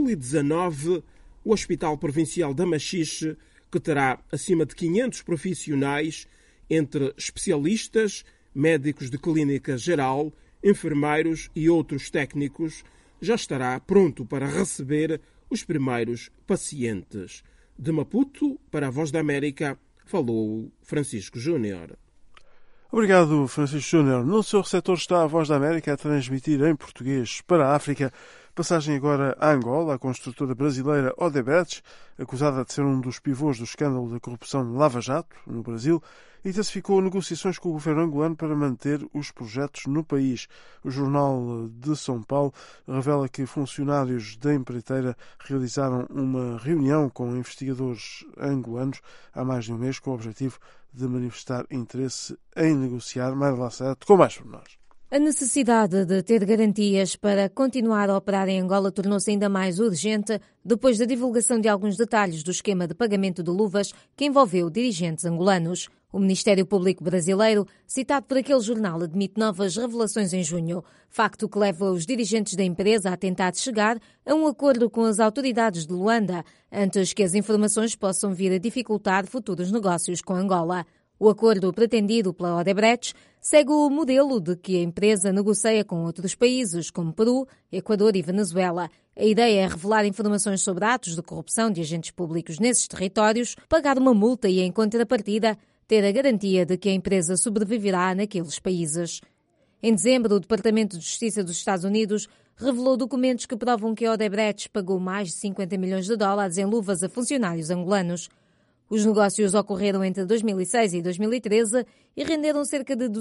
2019 o Hospital Provincial da Machixe, que terá acima de 500 profissionais, entre especialistas, médicos de clínica geral, enfermeiros e outros técnicos, já estará pronto para receber os primeiros pacientes. De Maputo, para a Voz da América, falou Francisco Júnior. Obrigado, Francisco Júnior. No seu receptor está a Voz da América a transmitir em português para a África. Passagem agora a Angola. A construtora brasileira Odebrecht, acusada de ser um dos pivôs do escândalo da corrupção Lava Jato, no Brasil, intensificou negociações com o governo angolano para manter os projetos no país. O Jornal de São Paulo revela que funcionários da empreiteira realizaram uma reunião com investigadores angolanos há mais de um mês com o objetivo de manifestar interesse em negociar. Mayra Lacerda, com mais pormenores. A necessidade de ter garantias para continuar a operar em Angola tornou-se ainda mais urgente depois da divulgação de alguns detalhes do esquema de pagamento de luvas que envolveu dirigentes angolanos. O Ministério Público brasileiro, citado por aquele jornal, admite novas revelações em junho, facto que leva os dirigentes da empresa a tentar chegar a um acordo com as autoridades de Luanda antes que as informações possam vir a dificultar futuros negócios com Angola. O acordo pretendido pela Odebrecht segue o modelo de que a empresa negocia com outros países, como Peru, Equador e Venezuela. A ideia é revelar informações sobre atos de corrupção de agentes públicos nesses territórios, pagar uma multa e, em contrapartida, ter a garantia de que a empresa sobreviverá naqueles países. Em dezembro, o Departamento de Justiça dos Estados Unidos revelou documentos que provam que a Odebrecht pagou mais de 50 milhões de dólares em luvas a funcionários angolanos. Os negócios ocorreram entre 2006 e 2013 e renderam cerca de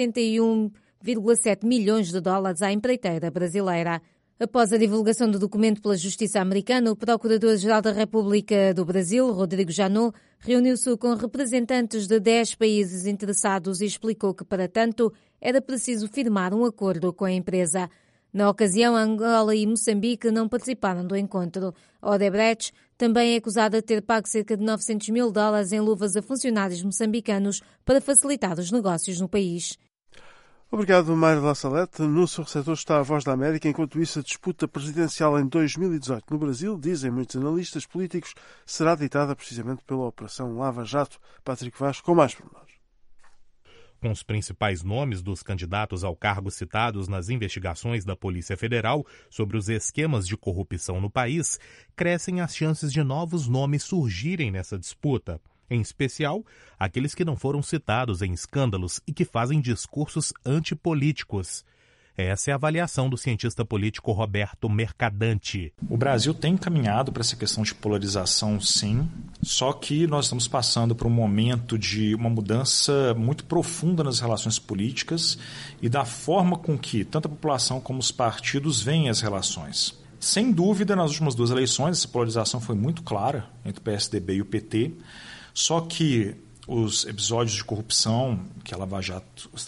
261,7 milhões de dólares à empreiteira brasileira. Após a divulgação do documento pela Justiça americana, o Procurador-Geral da República do Brasil, Rodrigo Janot, reuniu-se com representantes de 10 países interessados e explicou que, para tanto, era preciso firmar um acordo com a empresa. Na ocasião, Angola e Moçambique não participaram do encontro. A Odebrecht também é acusada de ter pago cerca de 900 mil dólares em luvas a funcionários moçambicanos para facilitar os negócios no país. Obrigado, Mayra La Salete. No seu receptor está a Voz da América. Enquanto isso, a disputa presidencial em 2018 no Brasil, dizem muitos analistas políticos, será ditada precisamente pela Operação Lava Jato. Patrick Vaz, com mais pormenores. Com os principais nomes dos candidatos ao cargo citados nas investigações da Polícia Federal sobre os esquemas de corrupção no país, crescem as chances de novos nomes surgirem nessa disputa. Em especial, aqueles que não foram citados em escândalos e que fazem discursos antipolíticos. Essa é a avaliação do cientista político Roberto Mercadante. O Brasil tem caminhado para essa questão de polarização, sim, só que nós estamos passando por um momento de uma mudança muito profunda nas relações políticas e da forma com que tanto a população como os partidos veem as relações. Sem dúvida, nas últimas duas eleições, essa polarização foi muito clara entre o PSDB e o PT, só que os episódios de corrupção que a Lava Jato está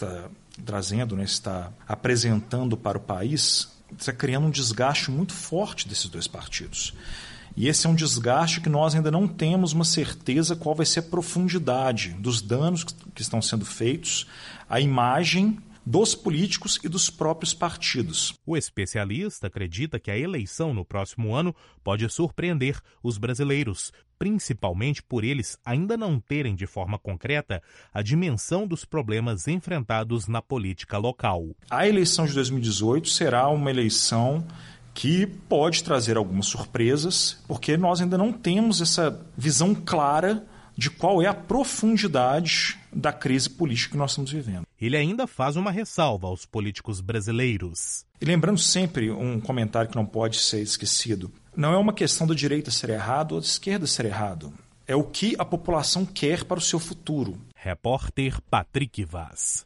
trazendo, né, está apresentando para o país, está criando um desgaste muito forte desses dois partidos. E esse é um desgaste que nós ainda não temos uma certeza qual vai ser a profundidade dos danos que estão sendo feitos à imagem dos políticos e dos próprios partidos. O especialista acredita que a eleição no próximo ano pode surpreender os brasileiros, principalmente por eles ainda não terem de forma concreta a dimensão dos problemas enfrentados na política local. A eleição de 2018 será uma eleição que pode trazer algumas surpresas, porque nós ainda não temos essa visão clara de qual é a profundidade da crise política que nós estamos vivendo. Ele ainda faz uma ressalva aos políticos brasileiros. E lembrando sempre um comentário que não pode ser esquecido, não é uma questão da direita ser errado ou da esquerda ser errado. É o que a população quer para o seu futuro. Repórter Patrick Vaz.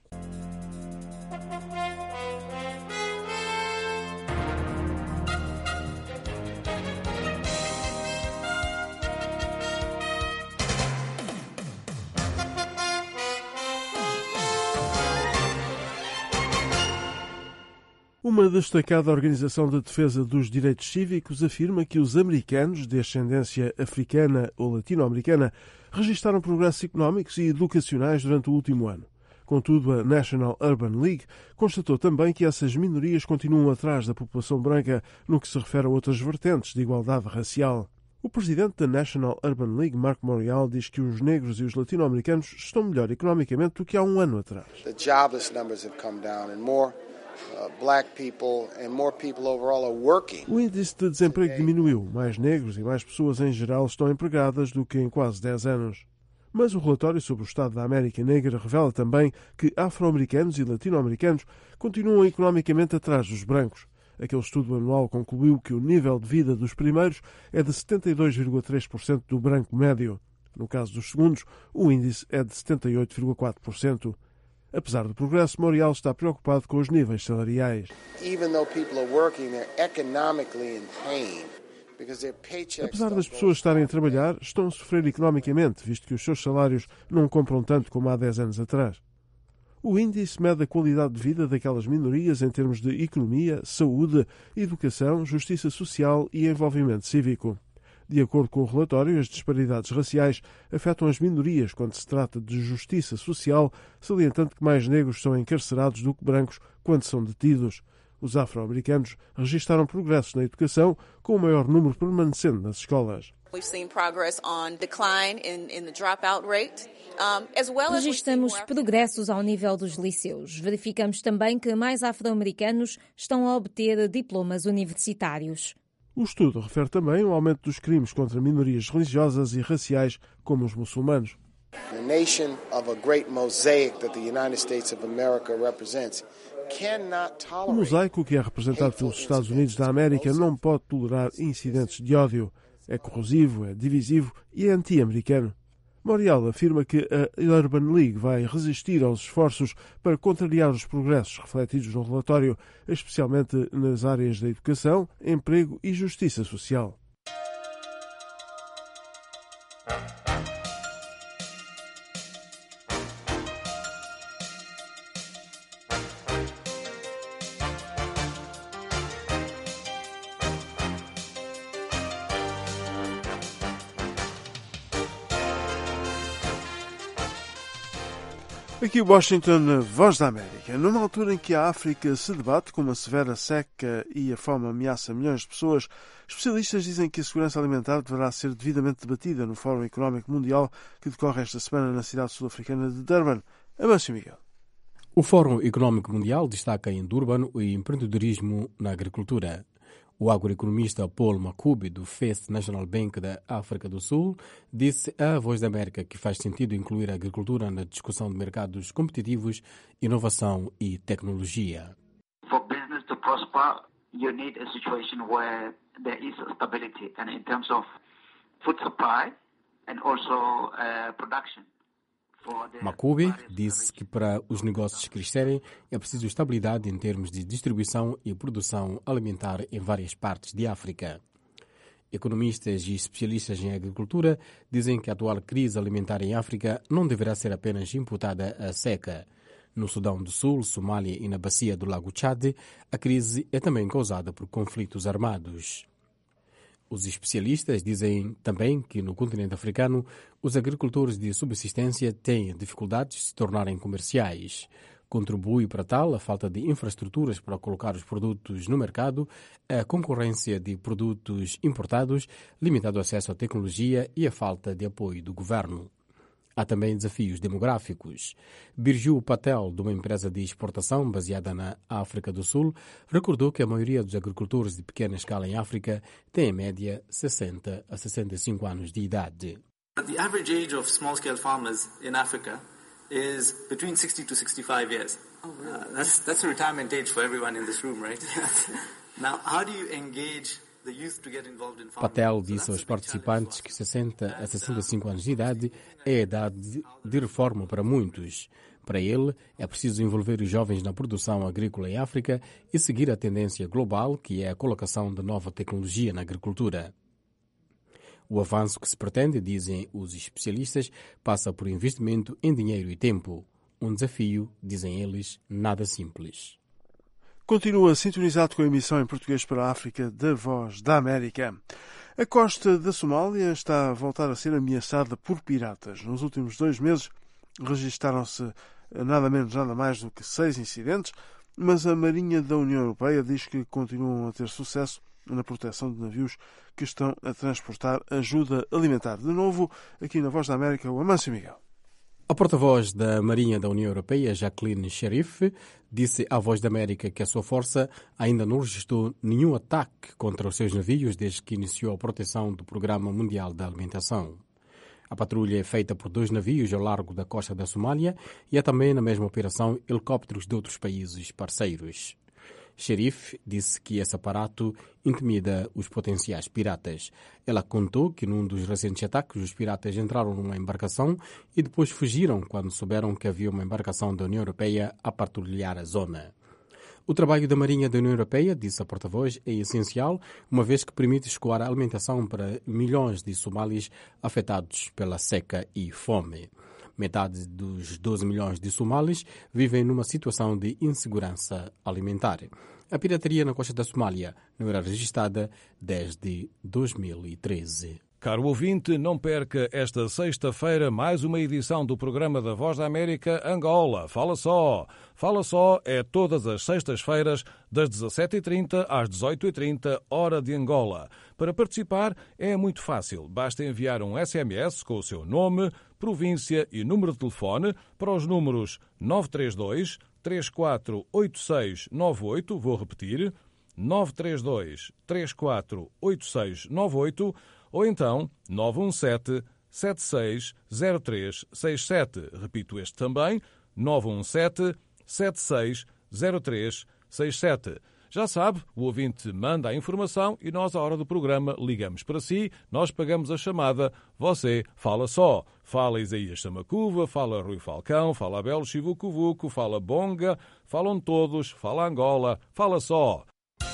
Uma destacada organização de defesa dos direitos cívicos afirma que os americanos de ascendência africana ou latino-americana registaram progressos económicos e educacionais durante o último ano. Contudo, a National Urban League constatou também que essas minorias continuam atrás da população branca no que se refere a outras vertentes de igualdade racial. O presidente da National Urban League, Mark Morial, diz que os negros e os latino-americanos estão melhor economicamente do que há um ano atrás. The jobless numbers have come down and more black people and more people overall are working. O índice de desemprego diminuiu. Mais negros e mais pessoas em geral estão empregadas do que em quase 10 anos. Mas o relatório sobre o estado da América Negra revela também que afro-americanos e latino-americanos continuam economicamente atrás dos brancos. Aquele estudo anual concluiu que o nível de vida dos primeiros é de 72,3% do branco médio. No caso dos segundos, o índice é de 78,4%. Apesar do progresso, Morial está preocupado com os níveis salariais. Apesar das pessoas estarem a trabalhar, estão a sofrer economicamente, visto que os seus salários não compram tanto como há 10 anos atrás. O índice mede a qualidade de vida daquelas minorias em termos de economia, saúde, educação, justiça social e envolvimento cívico. De acordo com o relatório, as disparidades raciais afetam as minorias quando se trata de justiça social, salientando que mais negros são encarcerados do que brancos quando são detidos. Os afro-americanos registaram progressos na educação, com o maior número permanecendo nas escolas. Registramos progressos ao nível dos liceus. Verificamos também que mais afro-americanos estão a obter diplomas universitários. O estudo refere também ao aumento dos crimes contra minorias religiosas e raciais, como os muçulmanos. O mosaico que é representado pelos Estados Unidos da América não pode tolerar incidentes de ódio. É corrosivo, é divisivo e é anti-americano. Morial afirma que a Urban League vai resistir aos esforços para contrariar os progressos refletidos no relatório, especialmente nas áreas da educação, emprego e justiça social. Aqui Washington, Voz da América. Numa altura em que a África se debate com uma severa seca e a fome ameaça milhões de pessoas, especialistas dizem que a segurança alimentar deverá ser devidamente debatida no Fórum Económico Mundial que decorre esta semana na cidade sul-africana de Durban. Amâncio Miguel. O Fórum Económico Mundial destaca em Durban o empreendedorismo na agricultura. O agroeconomista Paul Makubi, do First National Bank da África do Sul, disse à Voz da América que faz sentido incluir a agricultura na discussão de mercados competitivos, inovação e tecnologia. For business to prosper, you need a situation where there is stability and in terms of food supply and also production. Makubi disse que para os negócios crescerem é preciso estabilidade em termos de distribuição e produção alimentar em várias partes de África. Economistas e especialistas em agricultura dizem que a atual crise alimentar em África não deverá ser apenas imputada à seca. No Sudão do Sul, Somália e na bacia do Lago Chad, a crise é também causada por conflitos armados. Os especialistas dizem também que no continente africano os agricultores de subsistência têm dificuldades de se tornarem comerciais. Contribui para tal a falta de infraestruturas para colocar os produtos no mercado, a concorrência de produtos importados, limitado acesso à tecnologia e a falta de apoio do governo. Há também desafios demográficos. Birju Patel, de uma empresa de exportação baseada na África do Sul, recordou que a maioria dos agricultores de pequena escala em África tem, em média, 60 a 65 anos de idade. The average age of small-scale farmers in Africa is between 60 to 65 years. Oh, really? That's a retirement age for everyone in this room, right? Now, how do you engage the youth to get involved in farming? Patel disse aos participantes que 60 a 65 anos de idade é a idade de reforma para muitos. Para ele, é preciso envolver os jovens na produção agrícola em África e seguir a tendência global, que é a colocação de nova tecnologia na agricultura. O avanço que se pretende, dizem os especialistas, passa por investimento em dinheiro e tempo. Um desafio, dizem eles, nada simples. Continua sintonizado com a emissão em português para a África da Voz da América. A costa da Somália está a voltar a ser ameaçada por piratas. Nos últimos 2 meses registaram-se nada menos, nada mais do que 6 incidentes, mas a Marinha da União Europeia diz que continuam a ter sucesso na proteção de navios que estão a transportar ajuda alimentar. De novo, aqui na Voz da América, o Amâncio Miguel. A porta-voz da Marinha da União Europeia, Jacqueline Sherif, disse à Voz da América que a sua força ainda não registrou nenhum ataque contra os seus navios desde que iniciou a proteção do Programa Mundial da Alimentação. A patrulha é feita por 2 navios ao largo da costa da Somália e há também na mesma operação helicópteros de outros países parceiros. Sherif disse que esse aparato intimida os potenciais piratas. Ela contou que num dos recentes ataques os piratas entraram numa embarcação e depois fugiram quando souberam que havia uma embarcação da União Europeia a patrulhar a zona. O trabalho da Marinha da União Europeia, disse a porta-voz, é essencial, uma vez que permite escoar a alimentação para milhões de somalis afetados pela seca e fome. Metade dos 12 milhões de somalis vivem numa situação de insegurança alimentar. A pirataria na costa da Somália não era registrada desde 2013. Caro ouvinte, não perca esta sexta-feira mais uma edição do programa da Voz da América Angola. Fala só! Fala só é todas as sextas-feiras, das 17h30 às 18h30, hora de Angola. Para participar é muito fácil. Basta enviar um SMS com o seu nome, província e número de telefone para os números 932 348698, vou repetir, 932 348698, ou então 917-760367. Repito este também, 917-760367. Já sabe, o ouvinte manda a informação e nós, à hora do programa, ligamos para si, nós pagamos a chamada, você fala só. Fala Isaías Samacuva, fala Rui Falcão, fala Abel Chivucuvuco, fala Bonga, falam todos, fala Angola, fala só.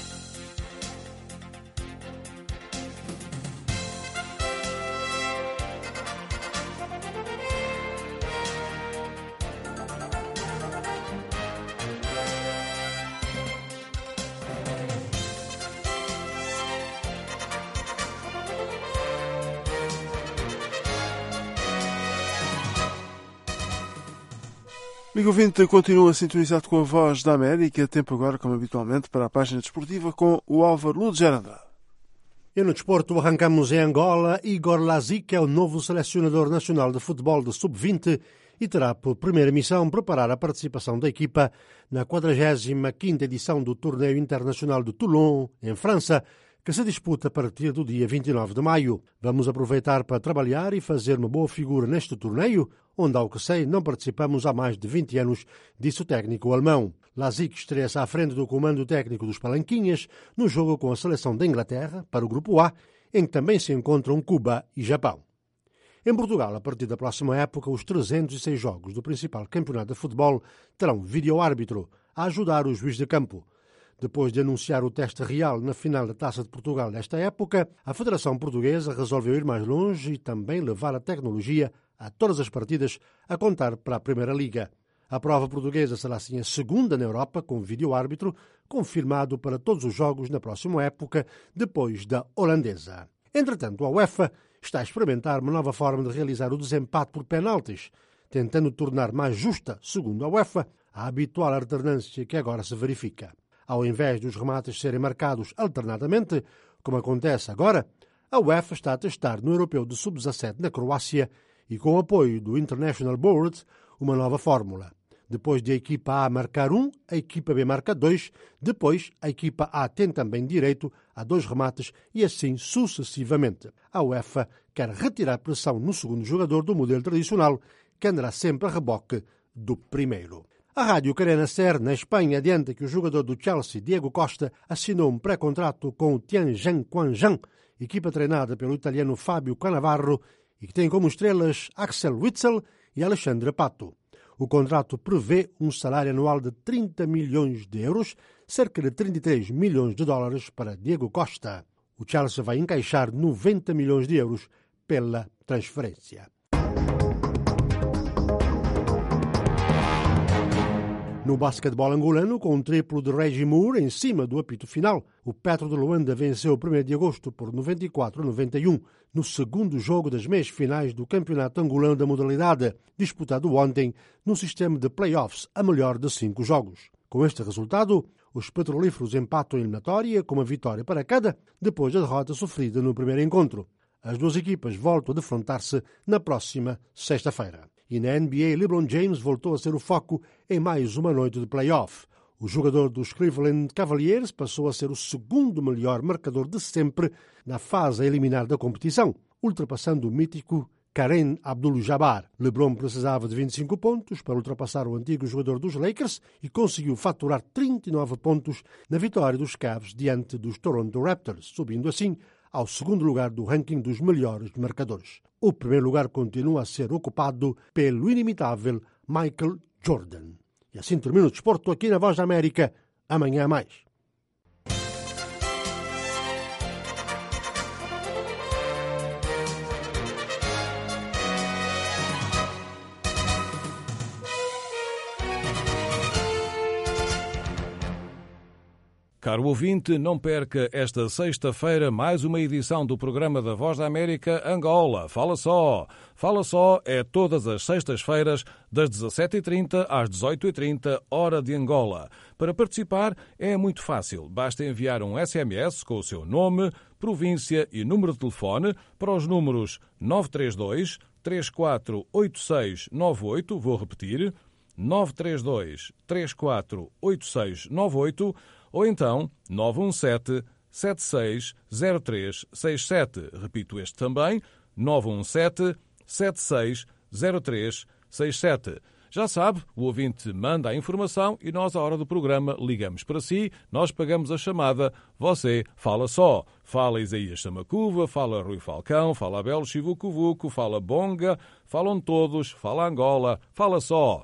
Amigo ouvinte, continua sintonizado com a Voz da América. Tempo agora, como habitualmente, para a página desportiva com o Álvaro Ludiger Andrade. E no desporto arrancamos em Angola. Igor Lazic é o novo selecionador nacional de futebol de sub-20 e terá por primeira missão preparar a participação da equipa na 45ª edição do Torneio Internacional de Toulon, em França, que se disputa a partir do dia 29 de maio. Vamos aproveitar para trabalhar e fazer uma boa figura neste torneio, onde, ao que sei, não participamos há mais de 20 anos, disse o técnico alemão. Lazic estreia-se à frente do comando técnico dos Palanquinhas no jogo com a seleção da Inglaterra, para o Grupo A, em que também se encontram Cuba e Japão. Em Portugal, a partir da próxima época, os 306 jogos do principal campeonato de futebol terão vídeo-árbitro a ajudar o juiz de campo. Depois de anunciar o teste real na final da Taça de Portugal nesta época, a Federação Portuguesa resolveu ir mais longe e também levar a tecnologia a todas as partidas, a contar para a Primeira Liga. A prova portuguesa será assim a segunda na Europa com vídeo-árbitro, confirmado para todos os jogos na próxima época, depois da holandesa. Entretanto, a UEFA está a experimentar uma nova forma de realizar o desempate por penaltis, tentando tornar mais justa, segundo a UEFA, a habitual alternância que agora se verifica. Ao invés dos remates serem marcados alternadamente, como acontece agora, a UEFA está a testar no Europeu de Sub-17 na Croácia e com o apoio do International Board uma nova fórmula. Depois de a equipa A marcar 1, a equipa B marca 2, depois a equipa A tem também direito a 2 remates e assim sucessivamente. A UEFA quer retirar pressão no segundo jogador do modelo tradicional, que andará sempre a reboque do primeiro. A Rádio Cadena SER, na Espanha, adianta que o jogador do Chelsea, Diego Costa, assinou um pré-contrato com o Tianjin Quanzhou, equipa treinada pelo italiano Fábio Cannavaro e que tem como estrelas Axel Witsel e Alexandre Pato. O contrato prevê um salário anual de 30 milhões de euros, cerca de 33 milhões de dólares para Diego Costa. O Chelsea vai encaixar 90 milhões de euros pela transferência. No basquetebol angolano, com um triplo de Reggie Moore em cima do apito final, o Petro de Luanda venceu o 1º de agosto por 94-91 no segundo jogo das meias finais do Campeonato Angolano da modalidade, disputado ontem no sistema de play-offs a melhor de 5 jogos. Com este resultado, os petrolíferos empatam a eliminatória com uma vitória para cada, depois da derrota sofrida no primeiro encontro. As duas equipas voltam a defrontar-se na próxima sexta-feira. E na NBA, LeBron James voltou a ser o foco em mais uma noite de play-off. O jogador dos Cleveland Cavaliers passou a ser o segundo melhor marcador de sempre na fase a eliminar da competição, ultrapassando o mítico Kareem Abdul-Jabbar. LeBron precisava de 25 pontos para ultrapassar o antigo jogador dos Lakers e conseguiu faturar 39 pontos na vitória dos Cavs diante dos Toronto Raptors, subindo assim ao segundo lugar do ranking dos melhores marcadores. O primeiro lugar continua a ser ocupado pelo inimitável Michael Jordan. E assim termina o desporto aqui na Voz da América. Amanhã mais. Caro ouvinte, não perca esta sexta-feira mais uma edição do programa da Voz da América Angola. Fala só! Fala só é todas as sextas-feiras, das 17h30 às 18h30, hora de Angola. Para participar é muito fácil. Basta enviar um SMS com o seu nome, província e número de telefone para os números 932 348698, vou repetir, 932 348698, ou então 917-760367. Repito este também, 917-760367. Já sabe, o ouvinte manda a informação e nós, à hora do programa, ligamos para si, nós pagamos a chamada, você fala só. Fala Isaías Samacuva, fala Rui Falcão, fala Abel Chivucuvuco, fala Bonga, falam todos, fala Angola, fala só.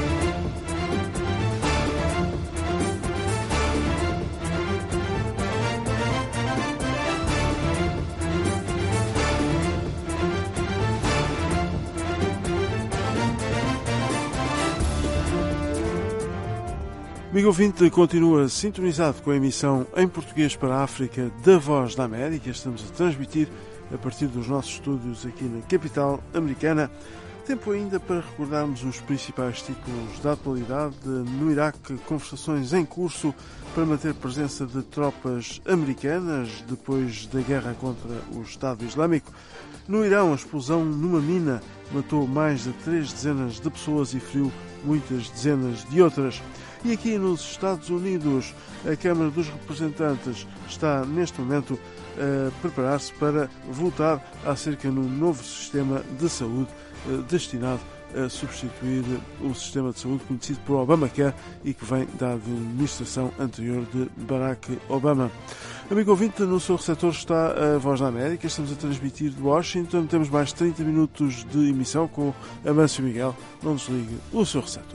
Amigo ouvinte, continua sintonizado com a emissão em português para a África da Voz da América. Estamos a transmitir a partir dos nossos estúdios aqui na capital americana. Tempo ainda para recordarmos os principais títulos da atualidade. No Iraque, conversações em curso para manter presença de tropas americanas depois da guerra contra o Estado Islâmico. No Irão, a explosão numa mina matou mais de 3 dezenas de pessoas e feriu muitas dezenas de outras. E aqui nos Estados Unidos, a Câmara dos Representantes está neste momento a preparar-se para votar acerca de um novo sistema de saúde destinado a substituir o sistema de saúde conhecido por Obamacare e que vem da administração anterior de Barack Obama. Amigo ouvinte, no seu receptor está a Voz da América. Estamos a transmitir de Washington. Temos mais 30 minutos de emissão com Amâncio Miguel. Não desligue o seu receptor.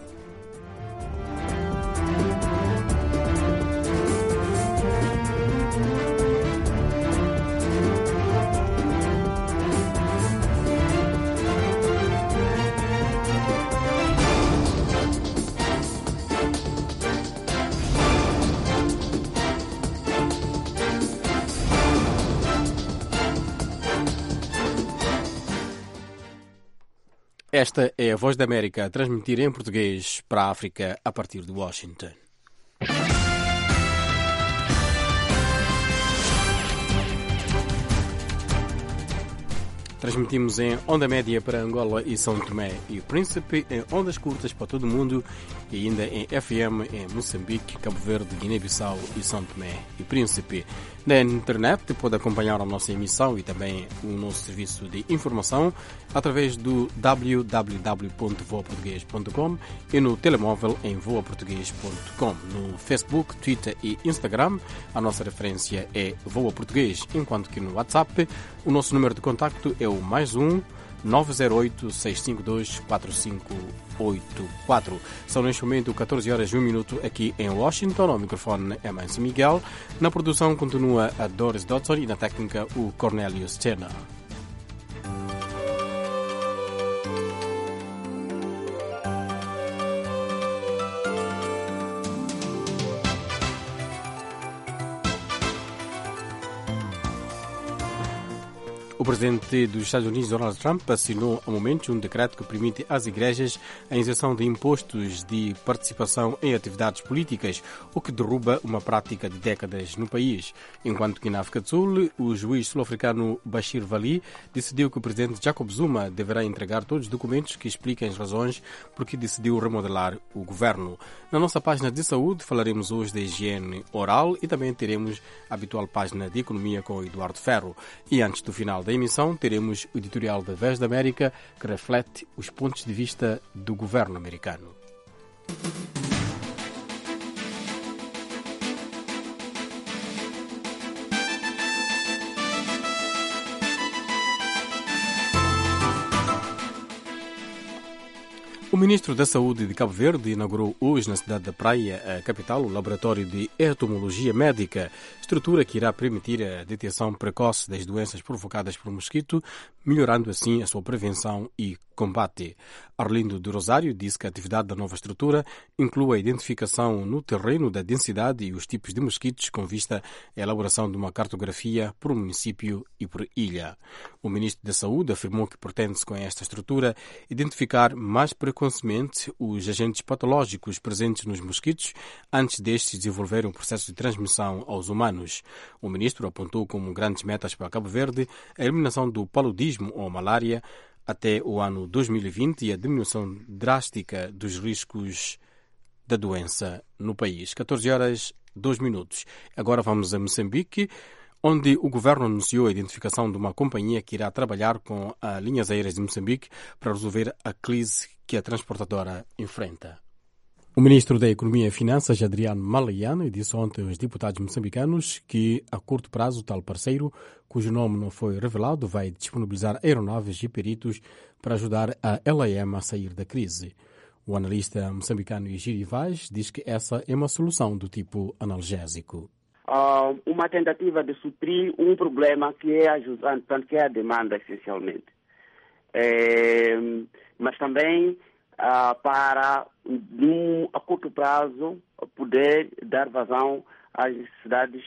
Esta é a Voz da América a transmitir em português para a África a partir de Washington. Transmitimos em onda média para Angola e São Tomé e Príncipe, em ondas curtas para todo o mundo e ainda em FM em Moçambique, Cabo Verde, Guiné-Bissau e São Tomé e Príncipe. Na internet pode acompanhar a nossa emissão e também o nosso serviço de informação através do www.voaportugues.com e no telemóvel em voaportugues.com. No Facebook, Twitter e Instagram a nossa referência é Voa Português, enquanto que no WhatsApp o nosso número de contacto é o +1 908-652-4584. São neste momento 14 horas e 1 minuto aqui em Washington. Ao microfone é Manso Miguel. Na produção continua a Doris Dodson e na técnica o Cornélio Stena. O presidente dos Estados Unidos, Donald Trump, assinou há momentos um decreto que permite às igrejas a isenção de impostos de participação em atividades políticas, o que derruba uma prática de décadas no país. Enquanto que na África do Sul, o juiz sul-africano Bashir Vali decidiu que o presidente Jacob Zuma deverá entregar todos os documentos que expliquem as razões por que decidiu remodelar o governo. Na nossa página de saúde falaremos hoje da higiene oral e também teremos a habitual página de economia com o Eduardo Ferro. E antes do final da emissão, teremos o editorial da Voz da América que reflete os pontos de vista do governo americano. O ministro da Saúde de Cabo Verde inaugurou hoje na cidade da Praia, a capital, o Laboratório de Entomologia Médica, estrutura que irá permitir a detecção precoce das doenças provocadas por mosquito, melhorando assim a sua prevenção e combate. Arlindo de Rosário disse que a atividade da nova estrutura inclui a identificação no terreno da densidade e os tipos de mosquitos com vista à elaboração de uma cartografia por município e por ilha. O ministro da Saúde afirmou que pretende-se com esta estrutura identificar mais precocemente os agentes patológicos presentes nos mosquitos antes destes desenvolverem um processo de transmissão aos humanos. O ministro apontou como grandes metas para Cabo Verde a eliminação do paludismo ou malária até o ano 2020 e a diminuição drástica dos riscos da doença no país. 14 horas, 2 minutos. Agora vamos a Moçambique, onde o governo anunciou a identificação de uma companhia que irá trabalhar com as linhas aéreas de Moçambique para resolver a crise que a transportadora enfrenta. O ministro da Economia e Finanças, Adriano Malayane, disse ontem aos deputados moçambicanos que, a curto prazo, tal parceiro, cujo nome não foi revelado, vai disponibilizar aeronaves e peritos para ajudar a LAM a sair da crise. O analista moçambicano Egídio Vaz diz que essa é uma solução do tipo analgésico. Uma tentativa de suprir um problema que é ajudante, portanto, que é a demanda, essencialmente. Mas também para, a curto prazo, poder dar vazão às necessidades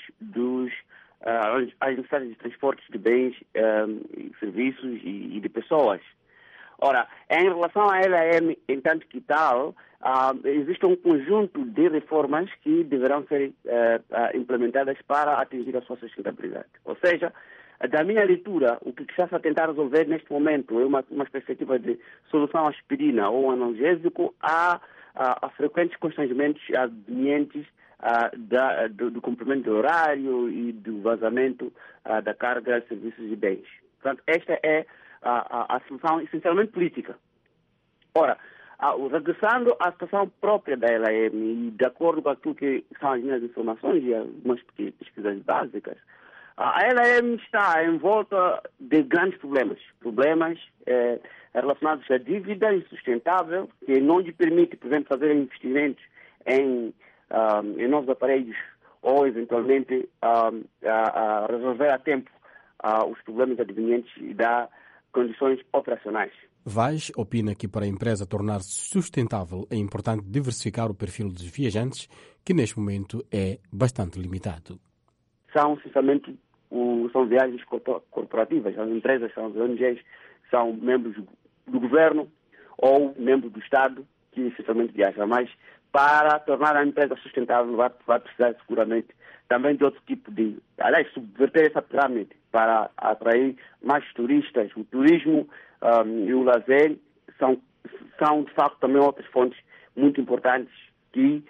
às necessidades de transportes de bens, serviços e de pessoas. Ora, em relação à LAM, entanto que tal, existe um conjunto de reformas que deverão ser implementadas para atingir a sua sustentabilidade. Ou seja, da minha leitura, o que está-se a tentar resolver neste momento é uma perspectiva de solução aspirina ou analgésico a frequentes constrangimentos advenientes do cumprimento do horário e do vazamento da carga de serviços e bens. Portanto, esta é a solução essencialmente política. Ora, regressando à situação própria da LAM e de acordo com aquilo que são as minhas informações e algumas pesquisas básicas, a LAM está envolta de grandes problemas relacionados à dívida insustentável, que não lhe permite, por exemplo, fazer investimentos em novos aparelhos ou, eventualmente, resolver a tempo os problemas advenientes das condições operacionais. Vaz opina que para a empresa tornar-se sustentável é importante diversificar o perfil dos viajantes, que neste momento é bastante limitado. São, essencialmente, são viagens corporativas, as empresas, são as ONGs, são membros do governo, ou membro do Estado que essencialmente viaja, mas para tornar a empresa sustentável vai precisar seguramente também de outro tipo de... Aliás, subverter essa pirâmide para atrair mais turistas. O turismo e o lazer são de facto também outras fontes muito importantes que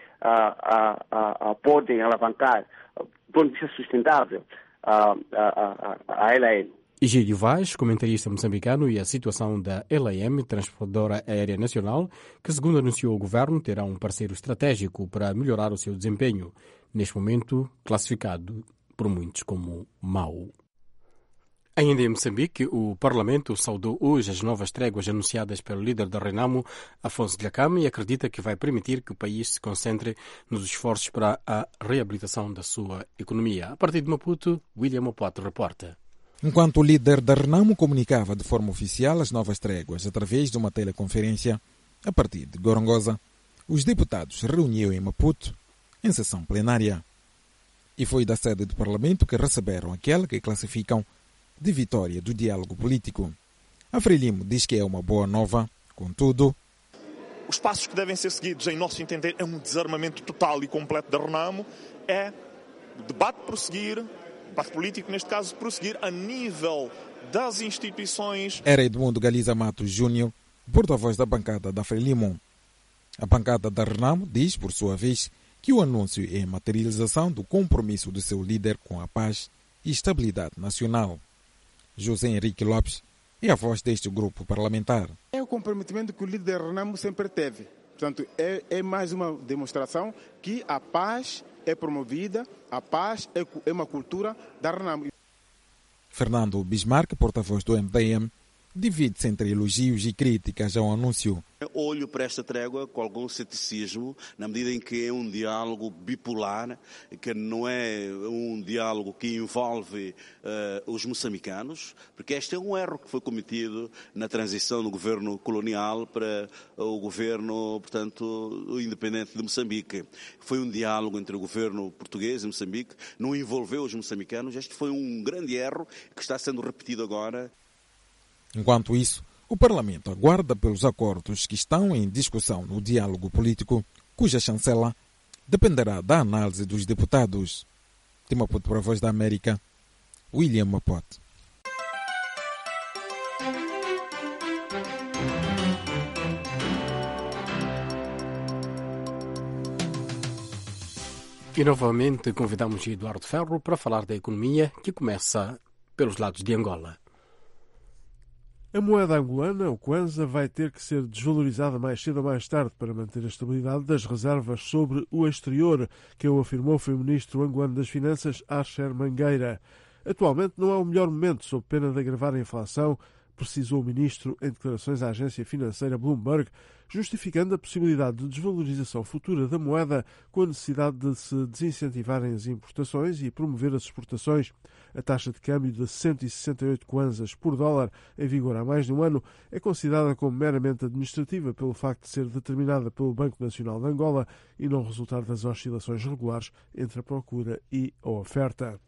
podem alavancar, do ponto de vista sustentável, a LAM. Egídio Vaz, comentarista moçambicano, e a situação da LAM, Transportadora Aérea Nacional, que, segundo anunciou o governo, terá um parceiro estratégico para melhorar o seu desempenho, neste momento classificado por muitos como mau. Ainda em Moçambique, o Parlamento saudou hoje as novas tréguas anunciadas pelo líder da Renamo, Afonso Dhlakama, e acredita que vai permitir que o país se concentre nos esforços para a reabilitação da sua economia. A partir de Maputo, William Opoto reporta. Enquanto o líder da Renamo comunicava de forma oficial as novas tréguas através de uma teleconferência, a partir de Gorongosa, os deputados se reuniram em Maputo em sessão plenária. E foi da sede do Parlamento que receberam aquela que classificam de vitória do diálogo político. A Frelimo diz que é uma boa nova, contudo... Os passos que devem ser seguidos, em nosso entender, é um desarmamento total e completo da Renamo, é o debate prosseguir, debate político, neste caso, prosseguir a nível das instituições. Era Edmundo Galiza Matos Júnior, porta-voz da bancada da Frelimo. A bancada da Renamo diz, por sua vez, que o anúncio é a materialização do compromisso do seu líder com a paz e estabilidade nacional. José Henrique Lopes é a voz deste grupo parlamentar. É o comprometimento que o líder da Renamo sempre teve. Portanto, é mais uma demonstração que a paz é promovida, a paz é uma cultura da Renamo. Fernando Bismarck, porta-voz do MDM, divide-se entre elogios e críticas ao anúncio. Olho para esta trégua com algum ceticismo, na medida em que é um diálogo bipolar, que não é um diálogo que envolve os moçambicanos, porque este é um erro que foi cometido na transição do governo colonial para o governo, portanto, independente de Moçambique. Foi um diálogo entre o governo português e Moçambique, não envolveu os moçambicanos. Este foi um grande erro que está sendo repetido agora. Enquanto isso, o Parlamento aguarda pelos acordos que estão em discussão no diálogo político, cuja chancela dependerá da análise dos deputados. De Maputo para a Voz da América, William Maputo. E novamente convidamos Eduardo Ferro para falar da economia, que começa pelos lados de Angola. A moeda angolana, o Kwanza, vai ter que ser desvalorizada mais cedo ou mais tarde para manter a estabilidade das reservas sobre o exterior, que o afirmou foi o ministro angolano das Finanças, Archer Mangueira. Atualmente não é o melhor momento, sob pena de agravar a inflação, precisou o ministro em declarações à agência financeira Bloomberg, justificando a possibilidade de desvalorização futura da moeda com a necessidade de se desincentivarem as importações e promover as exportações. A taxa de câmbio de 168 kwanzas por dólar, em vigor há mais de um ano, é considerada como meramente administrativa pelo facto de ser determinada pelo Banco Nacional de Angola e não resultar das oscilações regulares entre a procura e a oferta.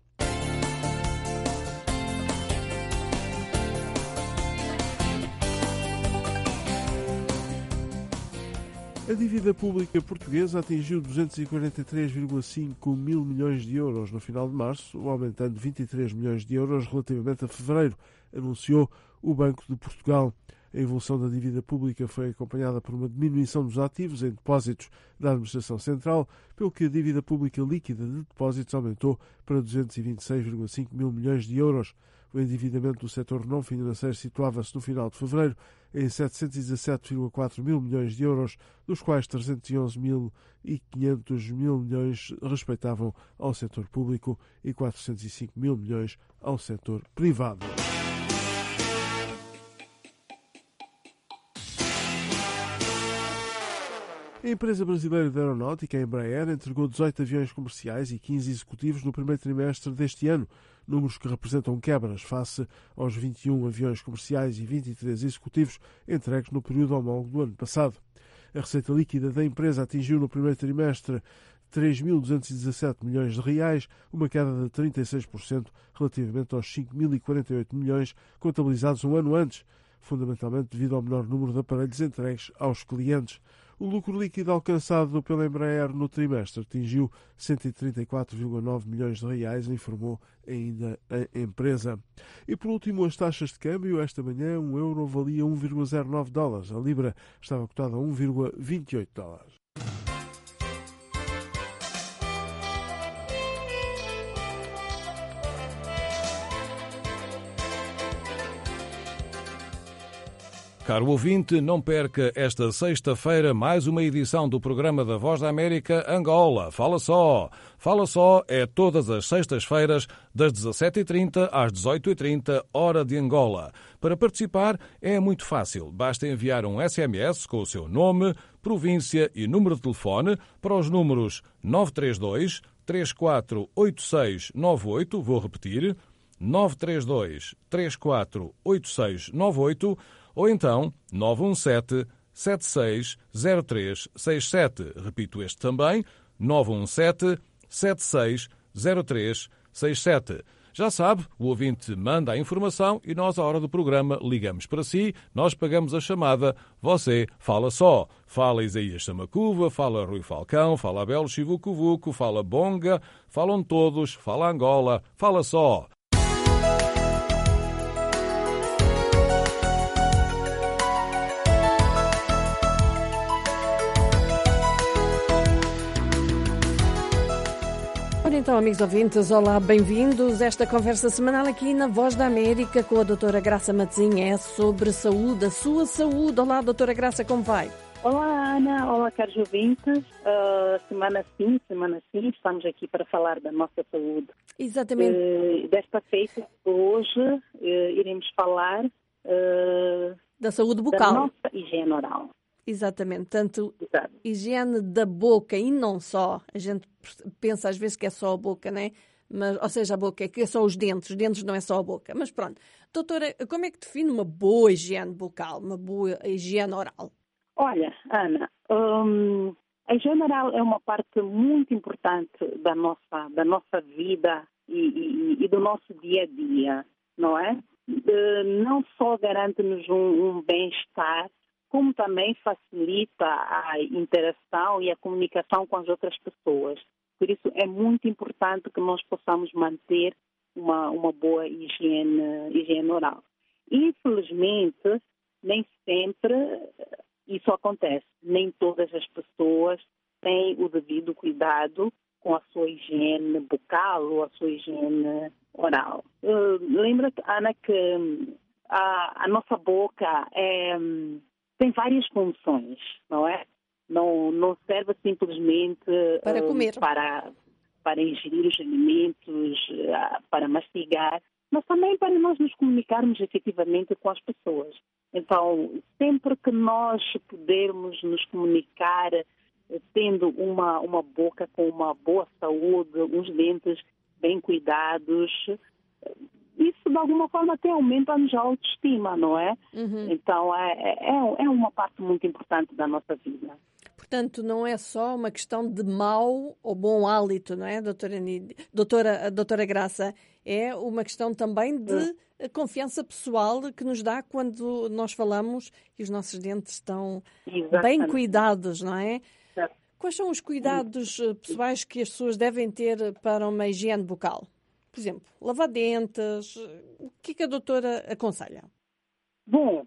A dívida pública portuguesa atingiu 243,5 mil milhões de euros no final de março, aumentando 23 milhões de euros relativamente a fevereiro, anunciou o Banco de Portugal. A evolução da dívida pública foi acompanhada por uma diminuição dos ativos em depósitos da Administração Central, pelo que a dívida pública líquida de depósitos aumentou para 226,5 mil milhões de euros. O endividamento do setor não financeiro situava-se no final de fevereiro em 717,4 mil milhões de euros, dos quais 311.500 mil milhões respeitavam ao setor público e 405 mil milhões ao setor privado. A empresa brasileira de aeronáutica, a Embraer, entregou 18 aviões comerciais e 15 executivos no primeiro trimestre deste ano, números que representam quebras face aos 21 aviões comerciais e 23 executivos entregues no período homólogo do ano passado. A receita líquida da empresa atingiu no primeiro trimestre 3.217 milhões de reais, uma queda de 36% relativamente aos 5.048 milhões contabilizados um ano antes. fundamentalmente devido ao menor número de aparelhos entregues aos clientes. O lucro líquido alcançado pela Embraer no trimestre atingiu 134,9 milhões de reais, informou ainda a empresa. E por último, as taxas de câmbio. Esta manhã, um euro valia 1,09 dólares. A libra estava cotada a 1,28 dólares. Caro ouvinte, não perca esta sexta-feira mais uma edição do programa da Voz da América Angola. Fala Só! Fala Só é todas as sextas-feiras, das 17h30 às 18h30, hora de Angola. Para participar é muito fácil. Basta enviar um SMS com o seu nome, província e número de telefone para os números 932 348698, vou repetir, 932 348698, ou então 917 760367. Repito este também, 917 760367. Já sabe, o ouvinte manda a informação e nós, à hora do programa, ligamos para si, nós pagamos a chamada, você fala só. Fala Isaías Samacuva, fala Rui Falcão, fala Abel Chivucuvuco, fala Bonga, falam todos, fala Angola, fala só. Então, amigos ouvintes, olá, bem-vindos a esta conversa semanal aqui na Voz da América com a doutora Graça Matezinha. É sobre saúde, a sua saúde. Olá, doutora Graça, como vai? Olá, Ana. Olá, caros ouvintes. Semana sim, estamos aqui para falar da nossa saúde. Exatamente. Desta feita, hoje, iremos falar da saúde bucal. Da nossa higiene oral. Exatamente, tanto higiene da boca e não só. A gente pensa às vezes que é só a boca, né? Mas, ou seja, a boca é que é só os dentes não é só a boca. Mas pronto, doutora, como é que define uma boa higiene bucal, uma boa higiene oral? Olha, Ana, a higiene oral é uma parte muito importante da nossa vida e do nosso dia a dia, não é? Não só garante-nos um bem-estar, como também facilita a interação e a comunicação com as outras pessoas. Por isso é muito importante que nós possamos manter uma boa higiene oral. Infelizmente, nem sempre isso acontece. Nem todas as pessoas têm o devido cuidado com a sua higiene bucal ou a sua higiene oral. Lembra-te, Ana, que a nossa boca tem várias funções, não é? Não serve simplesmente para comer, para ingerir os alimentos, para mastigar, mas também para nós nos comunicarmos efetivamente com as pessoas. Então, sempre que nós pudermos nos comunicar tendo uma boca com uma boa saúde, uns dentes bem cuidados, isso de alguma forma até aumenta-nos a autoestima, não é? Uhum. Então é uma parte muito importante da nossa vida. Portanto, não é só uma questão de mau ou bom hálito, não é, doutora Graça? É uma questão também de confiança pessoal que nos dá quando nós falamos e os nossos dentes estão bem cuidados, não é? Quais são os cuidados pessoais que as pessoas devem ter para uma higiene bucal? Por exemplo, lavar dentes, o que a doutora aconselha? Bom,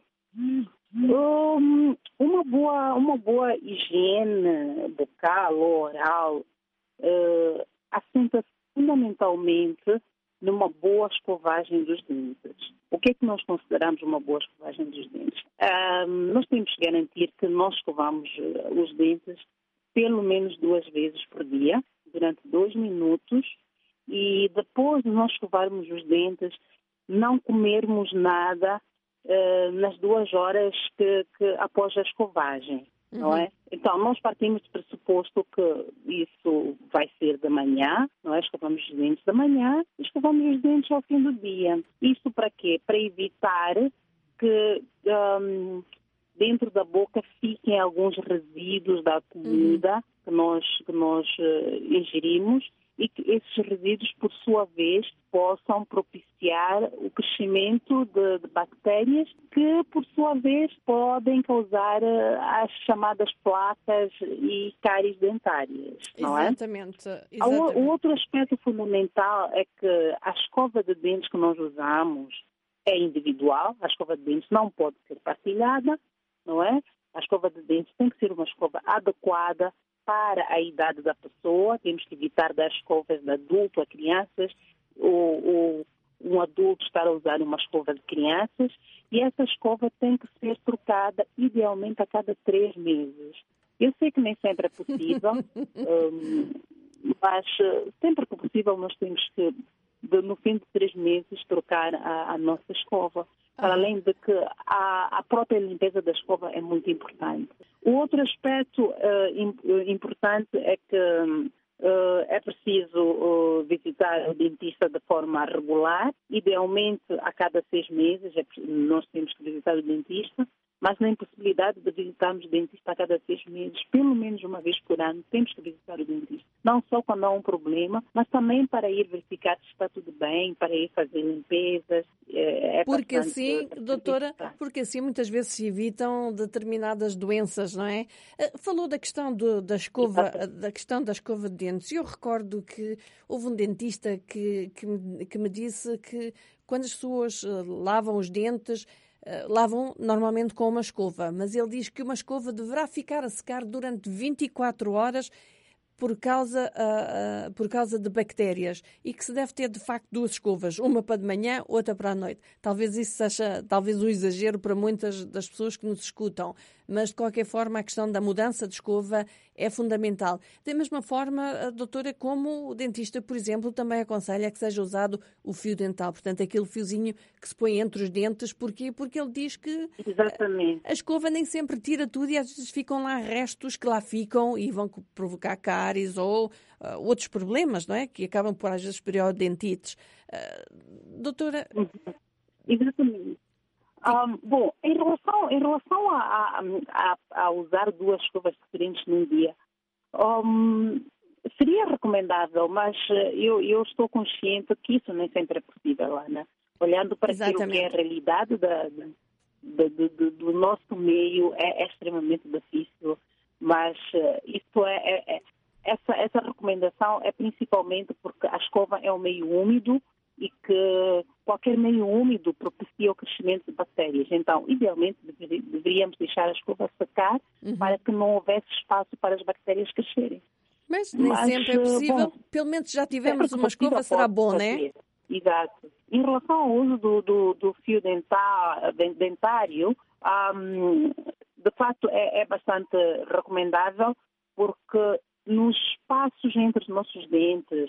uma boa higiene bucal ou oral assenta-se fundamentalmente numa boa escovagem dos dentes. O que é que nós consideramos uma boa escovagem dos dentes? Nós temos que garantir que nós escovamos os dentes pelo menos 2 vezes por dia, durante 2 minutos, e depois de nós escovarmos os dentes, não comermos nada nas 2 horas que após a escovagem, não é? Então, nós partimos do pressuposto que isso vai ser de manhã, não é? Escovamos os dentes da manhã e escovamos os dentes ao fim do dia. Isso para quê? Para evitar que dentro da boca fiquem alguns resíduos da comida que nós ingerimos e que esses resíduos, por sua vez, possam propiciar o crescimento de bactérias que, por sua vez, podem causar as chamadas placas e cáries dentárias, não é? Exatamente. O outro aspecto fundamental é que a escova de dentes que nós usamos é individual, a escova de dentes não pode ser partilhada, não é? A escova de dentes tem que ser uma escova adequada para a idade da pessoa. Temos que evitar dar escovas de adulto a crianças, ou um adulto estar a usar uma escova de crianças, e essa escova tem que ser trocada idealmente a cada 3 meses. Eu sei que nem sempre é possível, mas sempre que possível nós temos que, no fim de 3 meses, trocar a nossa escova. Para além de que a própria limpeza da escova é muito importante. O outro aspecto importante é que é preciso visitar o dentista de forma regular. Idealmente, a cada 6 meses, nós temos que visitar o dentista, mas na impossibilidade de visitarmos o dentista a cada 6 meses, pelo menos uma vez por ano, temos que visitar o dentista. Não só quando há um problema, mas também para ir verificar se está tudo bem, para ir fazer limpezas. Porque assim, doutora, porque assim muitas vezes se evitam determinadas doenças, não é? Falou da questão da escova de dentes. Eu recordo que houve um dentista que me disse que quando as pessoas lavam os dentes, lavam normalmente com uma escova, mas ele diz que uma escova deverá ficar a secar durante 24 horas por causa de bactérias, e que se deve ter de facto 2 escovas, uma para de manhã, outra para a noite. Talvez isso seja um exagero para muitas das pessoas que nos escutam, mas de qualquer forma a questão da mudança de escova é fundamental. Da mesma forma, doutora, como o dentista, por exemplo, também aconselha que seja usado o fio dental, portanto aquele fiozinho que se põe entre os dentes. Porquê? Porque ele diz que a escova nem sempre tira tudo e às vezes ficam lá restos que lá ficam e vão provocar cáries ou outros problemas, não é? Que acabam por às vezes periodontites. Doutora... Exatamente. Bom, em relação a usar 2 escovas diferentes num dia, seria recomendável, mas eu estou consciente que isso nem sempre é possível, Ana. Olhando para aquilo que é a realidade do nosso meio, é extremamente difícil, mas essa recomendação é principalmente porque a escova é um meio úmido e que qualquer meio úmido propicia o crescimento de bactérias. Então, idealmente, deveríamos deixar a escova secar para que não houvesse espaço para as bactérias crescerem. Mas nem sempre é possível. Bom, pelo menos já tivemos uma escova, será bom, não é? Exato. Em relação ao uso do fio dentário, de facto é bastante recomendável, porque nos espaços entre os nossos dentes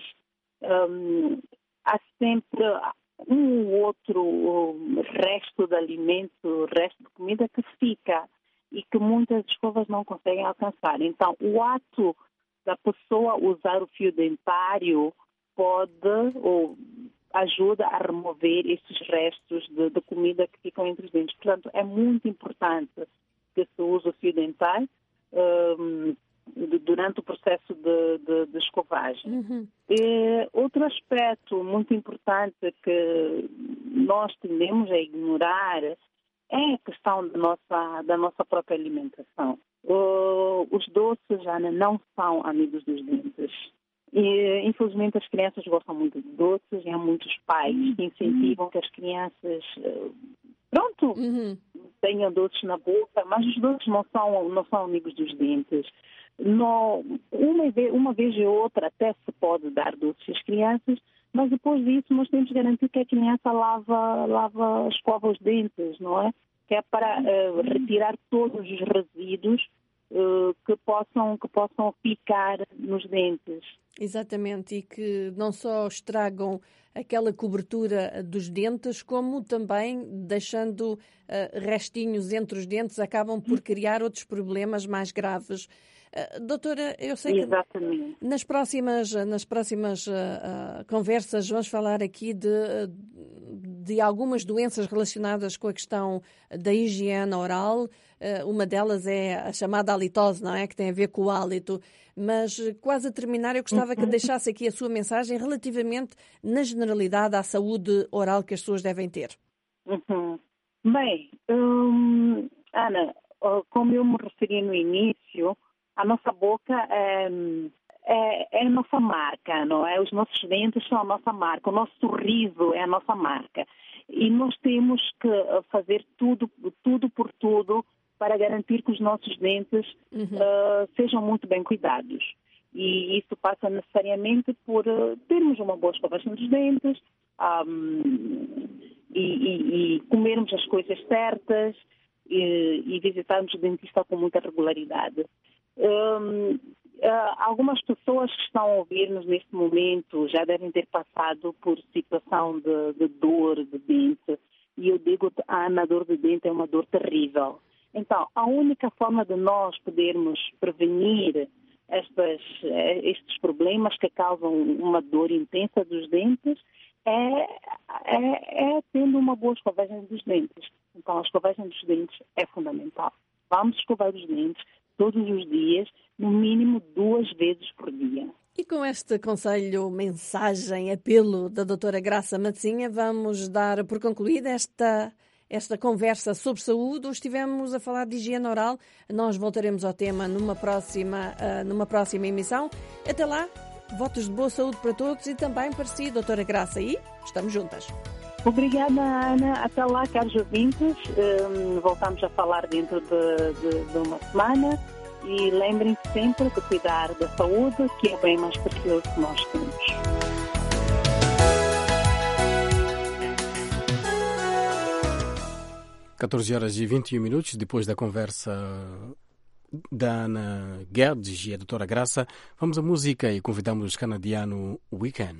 há sempre um ou outro resto de alimento, resto de comida que fica e que muitas escovas não conseguem alcançar. Então, o ato da pessoa usar o fio dentário pode ou ajuda a remover esses restos de comida que ficam entre os dentes. Portanto, é muito importante que se use o fio dentário durante o processo de escovagem. Outro aspecto muito importante que nós tendemos a ignorar é a questão da nossa própria alimentação. Os doces, Ana, não são amigos dos dentes. E, infelizmente, as crianças gostam muito de doces e há muitos pais que incentivam que as crianças tenham doces na boca, mas os doces não são amigos dos dentes. Uma vez e outra até se pode dar doces às crianças, mas depois disso nós temos que garantir que a criança escova os dentes, não é? Que é para retirar todos os resíduos que possam ficar nos dentes. Exatamente, e que não só estragam aquela cobertura dos dentes, como também, deixando restinhos entre os dentes, acabam por criar outros problemas mais graves. Doutora, eu sei que nas próximas conversas vamos falar aqui de algumas doenças relacionadas com a questão da higiene oral. Uma delas é a chamada halitose, não é? Que tem a ver com o hálito. Mas, quase a terminar, eu gostava que deixasse aqui a sua mensagem relativamente, na generalidade, à saúde oral que as pessoas devem ter. Bem, Ana, como eu me referi no início, a nossa boca é a nossa marca, não é? Os nossos dentes são a nossa marca, o nosso sorriso é a nossa marca. E nós temos que fazer tudo por tudo para garantir que os nossos dentes sejam muito bem cuidados. E isso passa necessariamente por termos uma boa escovação dos dentes e comermos as coisas certas e visitarmos o dentista com muita regularidade. Algumas pessoas que estão a ouvir-nos neste momento já devem ter passado por situação de dor de dente. E eu digo, Ana, a dor de dente é uma dor terrível. Então, a única forma de nós podermos prevenir estes problemas que causam uma dor intensa dos dentes é tendo uma boa escovagem dos dentes. Então, a escovagem dos dentes é fundamental. Vamos escovar os dentes todos os dias, no mínimo 2 vezes por dia. E com este conselho, mensagem, apelo da doutora Graça Matezinha, vamos dar por concluída esta conversa sobre saúde. Hoje estivemos a falar de higiene oral. Nós voltaremos ao tema numa próxima emissão. Até lá, votos de boa saúde para todos e também para si, doutora Graça. E estamos juntas. Obrigada, Ana. Até lá, caros ouvintes. Voltamos a falar dentro de uma semana. E lembrem-se sempre de cuidar da saúde, que é o bem mais precioso que nós temos. (14h21) depois da conversa da Ana Guedes e a doutora Graça, vamos à música e convidamos o canadiano Weekend.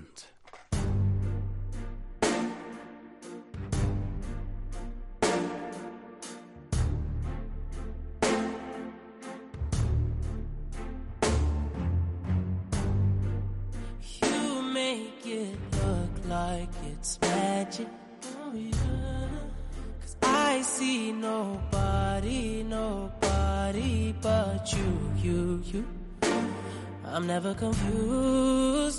Like it's magic, oh yeah. 'Cause I see nobody but you. I'm never confused.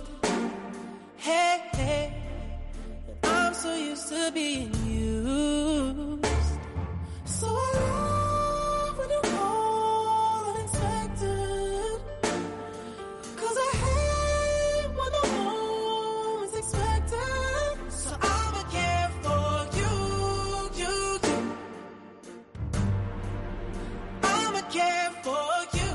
Hey, I'm so used to being used. So I love when you call unexpected. 'Cause I hate when the moment's expected. So I'ma care for you. I'ma care for you.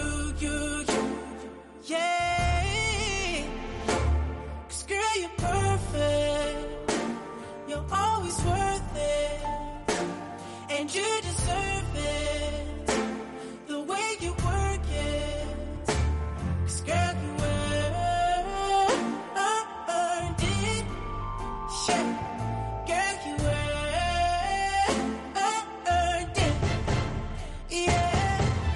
Yeah. 'Cause girl, you're perfect. You're always worth it. And you deserve it. The way you work it. 'Cause girl, you earned it. Yeah. Girl, you earned it. Yeah.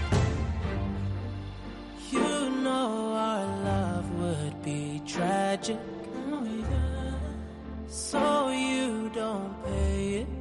You know our love would be tragic. Oh yeah. So you don't pay it.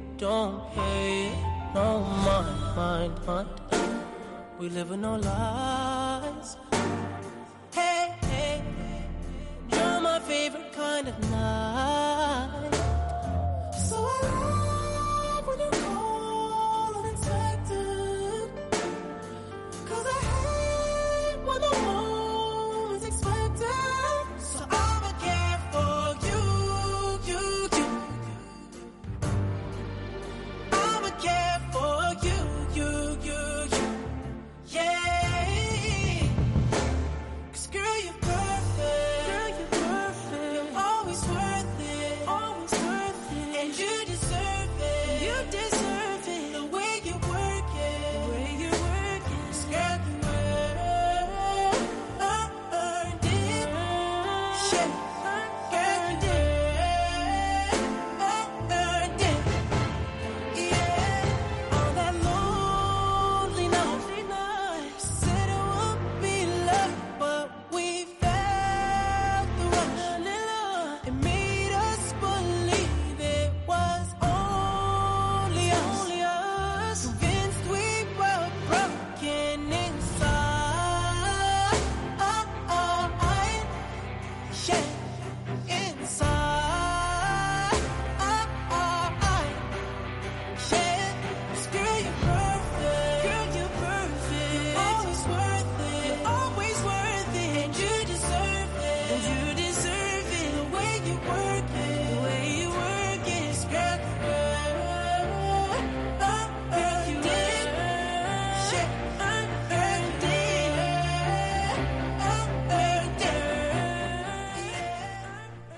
No mind. We live with no lies. Hey, you're my favorite kind of night. So I love when you call unexpected. 'Cause I hate when the moment's expected. So I'ma care for you. I'ma care for you. Yeah. 'Cause girl, you're perfect. You're always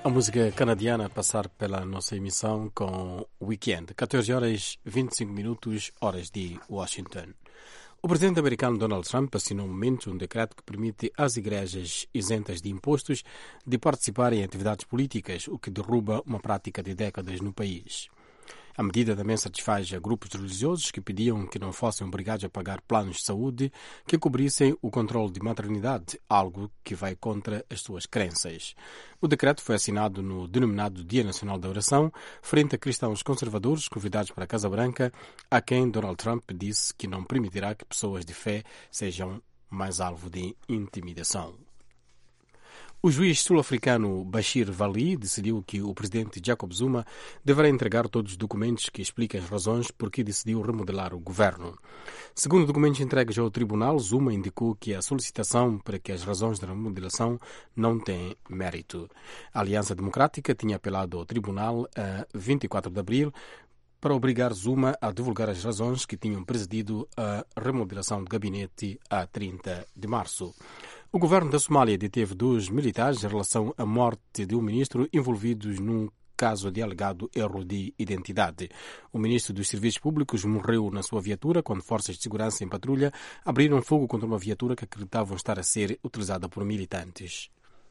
A música canadiana a passar pela nossa emissão com Weekend. 14 horas 25 minutos, horas de Washington. O presidente americano Donald Trump assinou no momento um decreto que permite às igrejas isentas de impostos de participar em atividades políticas, o que derruba uma prática de décadas no país. A medida também satisfaz a grupos religiosos que pediam que não fossem obrigados a pagar planos de saúde que cobrissem o controle de maternidade, algo que vai contra as suas crenças. O decreto foi assinado no denominado Dia Nacional da Oração, frente a cristãos conservadores convidados para a Casa Branca, a quem Donald Trump disse que não permitirá que pessoas de fé sejam mais alvo de intimidação. O juiz sul-africano Bashir Vali decidiu que o presidente Jacob Zuma deverá entregar todos os documentos que explicam as razões por que decidiu remodelar o governo. Segundo documentos entregues ao tribunal, Zuma indicou que a solicitação para que as razões da remodelação não tem mérito. A Aliança Democrática tinha apelado ao tribunal a 24 de abril para obrigar Zuma a divulgar as razões que tinham presidido a remodelação do gabinete a 30 de março. O governo da Somália deteve 2 militares em relação à morte de um ministro envolvidos num caso de alegado erro de identidade. O ministro dos Serviços Públicos morreu na sua viatura quando forças de segurança em patrulha abriram fogo contra uma viatura que acreditavam estar a ser utilizada por militantes.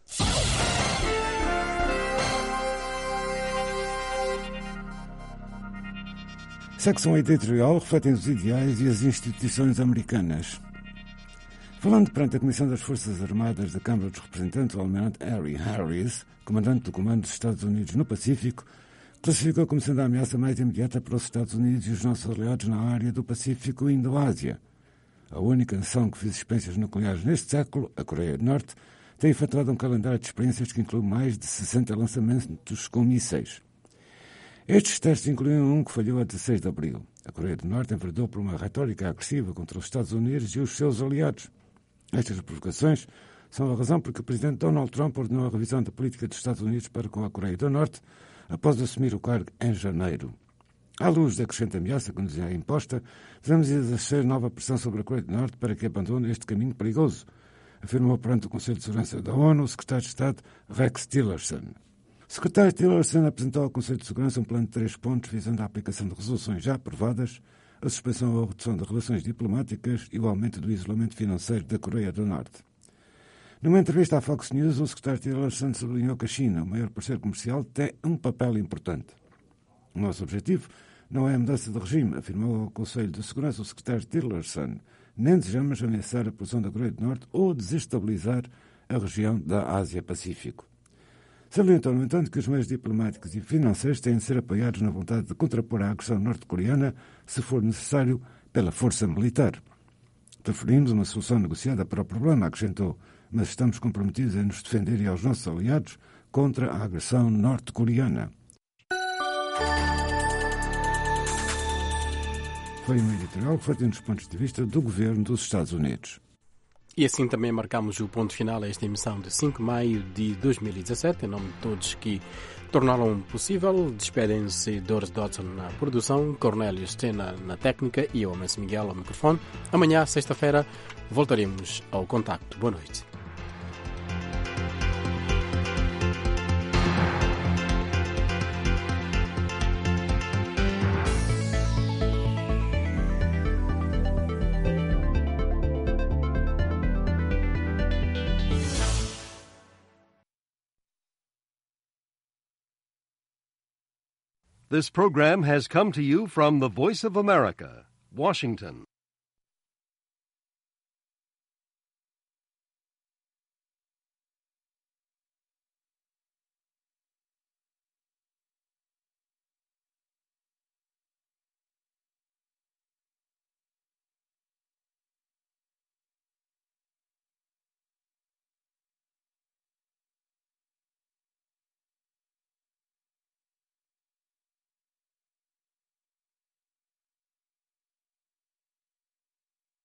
Secção editorial refletem os ideais e as instituições americanas. Falando perante a Comissão das Forças Armadas da Câmara dos Representantes, o almirante Harry Harris, comandante do Comando dos Estados Unidos no Pacífico, classificou como sendo a ameaça mais imediata para os Estados Unidos e os nossos aliados na área do Pacífico e Indo-Ásia. A única nação que fez experiências nucleares neste século, a Coreia do Norte, tem efetuado um calendário de experiências que inclui mais de 60 lançamentos com mísseis. Estes testes incluíam um que falhou a 16 de abril. A Coreia do Norte enveredou por uma retórica agressiva contra os Estados Unidos e os seus aliados. Estas provocações são a razão por que o presidente Donald Trump ordenou a revisão da política dos Estados Unidos para com a Coreia do Norte após assumir o cargo em janeiro. À luz da crescente ameaça que nos é imposta, devemos exercer nova pressão sobre a Coreia do Norte para que abandone este caminho perigoso, afirmou perante o Conselho de Segurança da ONU o secretário de Estado Rex Tillerson. O secretário Tillerson apresentou ao Conselho de Segurança um plano de 3 pontos visando a aplicação de resoluções já aprovadas, a suspensão ou a redução de relações diplomáticas e o aumento do isolamento financeiro da Coreia do Norte. Numa entrevista à Fox News, o secretário Tillerson sublinhou que a China, o maior parceiro comercial, tem um papel importante. O nosso objetivo não é a mudança de regime, afirmou ao Conselho de Segurança o secretário Tillerson. Nem desejamos ameaçar a posição da Coreia do Norte ou desestabilizar a região da Ásia-Pacífico. Salientou, no entanto, que os meios diplomáticos e financeiros têm de ser apoiados na vontade de contrapor a agressão norte-coreana, se for necessário, pela força militar. Preferimos uma solução negociada para o problema, acrescentou, mas estamos comprometidos em nos defender e aos nossos aliados contra a agressão norte-coreana. Foi um editorial refletindo os pontos de vista do governo dos Estados Unidos. E assim também marcamos o ponto final a esta emissão de 5 de maio de 2017. Em nome de todos que tornaram possível, despedem-se Doris Dodson na produção, Cornélio Stena na técnica e eu, Amancio Miguel, ao microfone. Amanhã, sexta-feira, voltaremos ao contacto. Boa noite. This program has come to you from the Voice of America, Washington.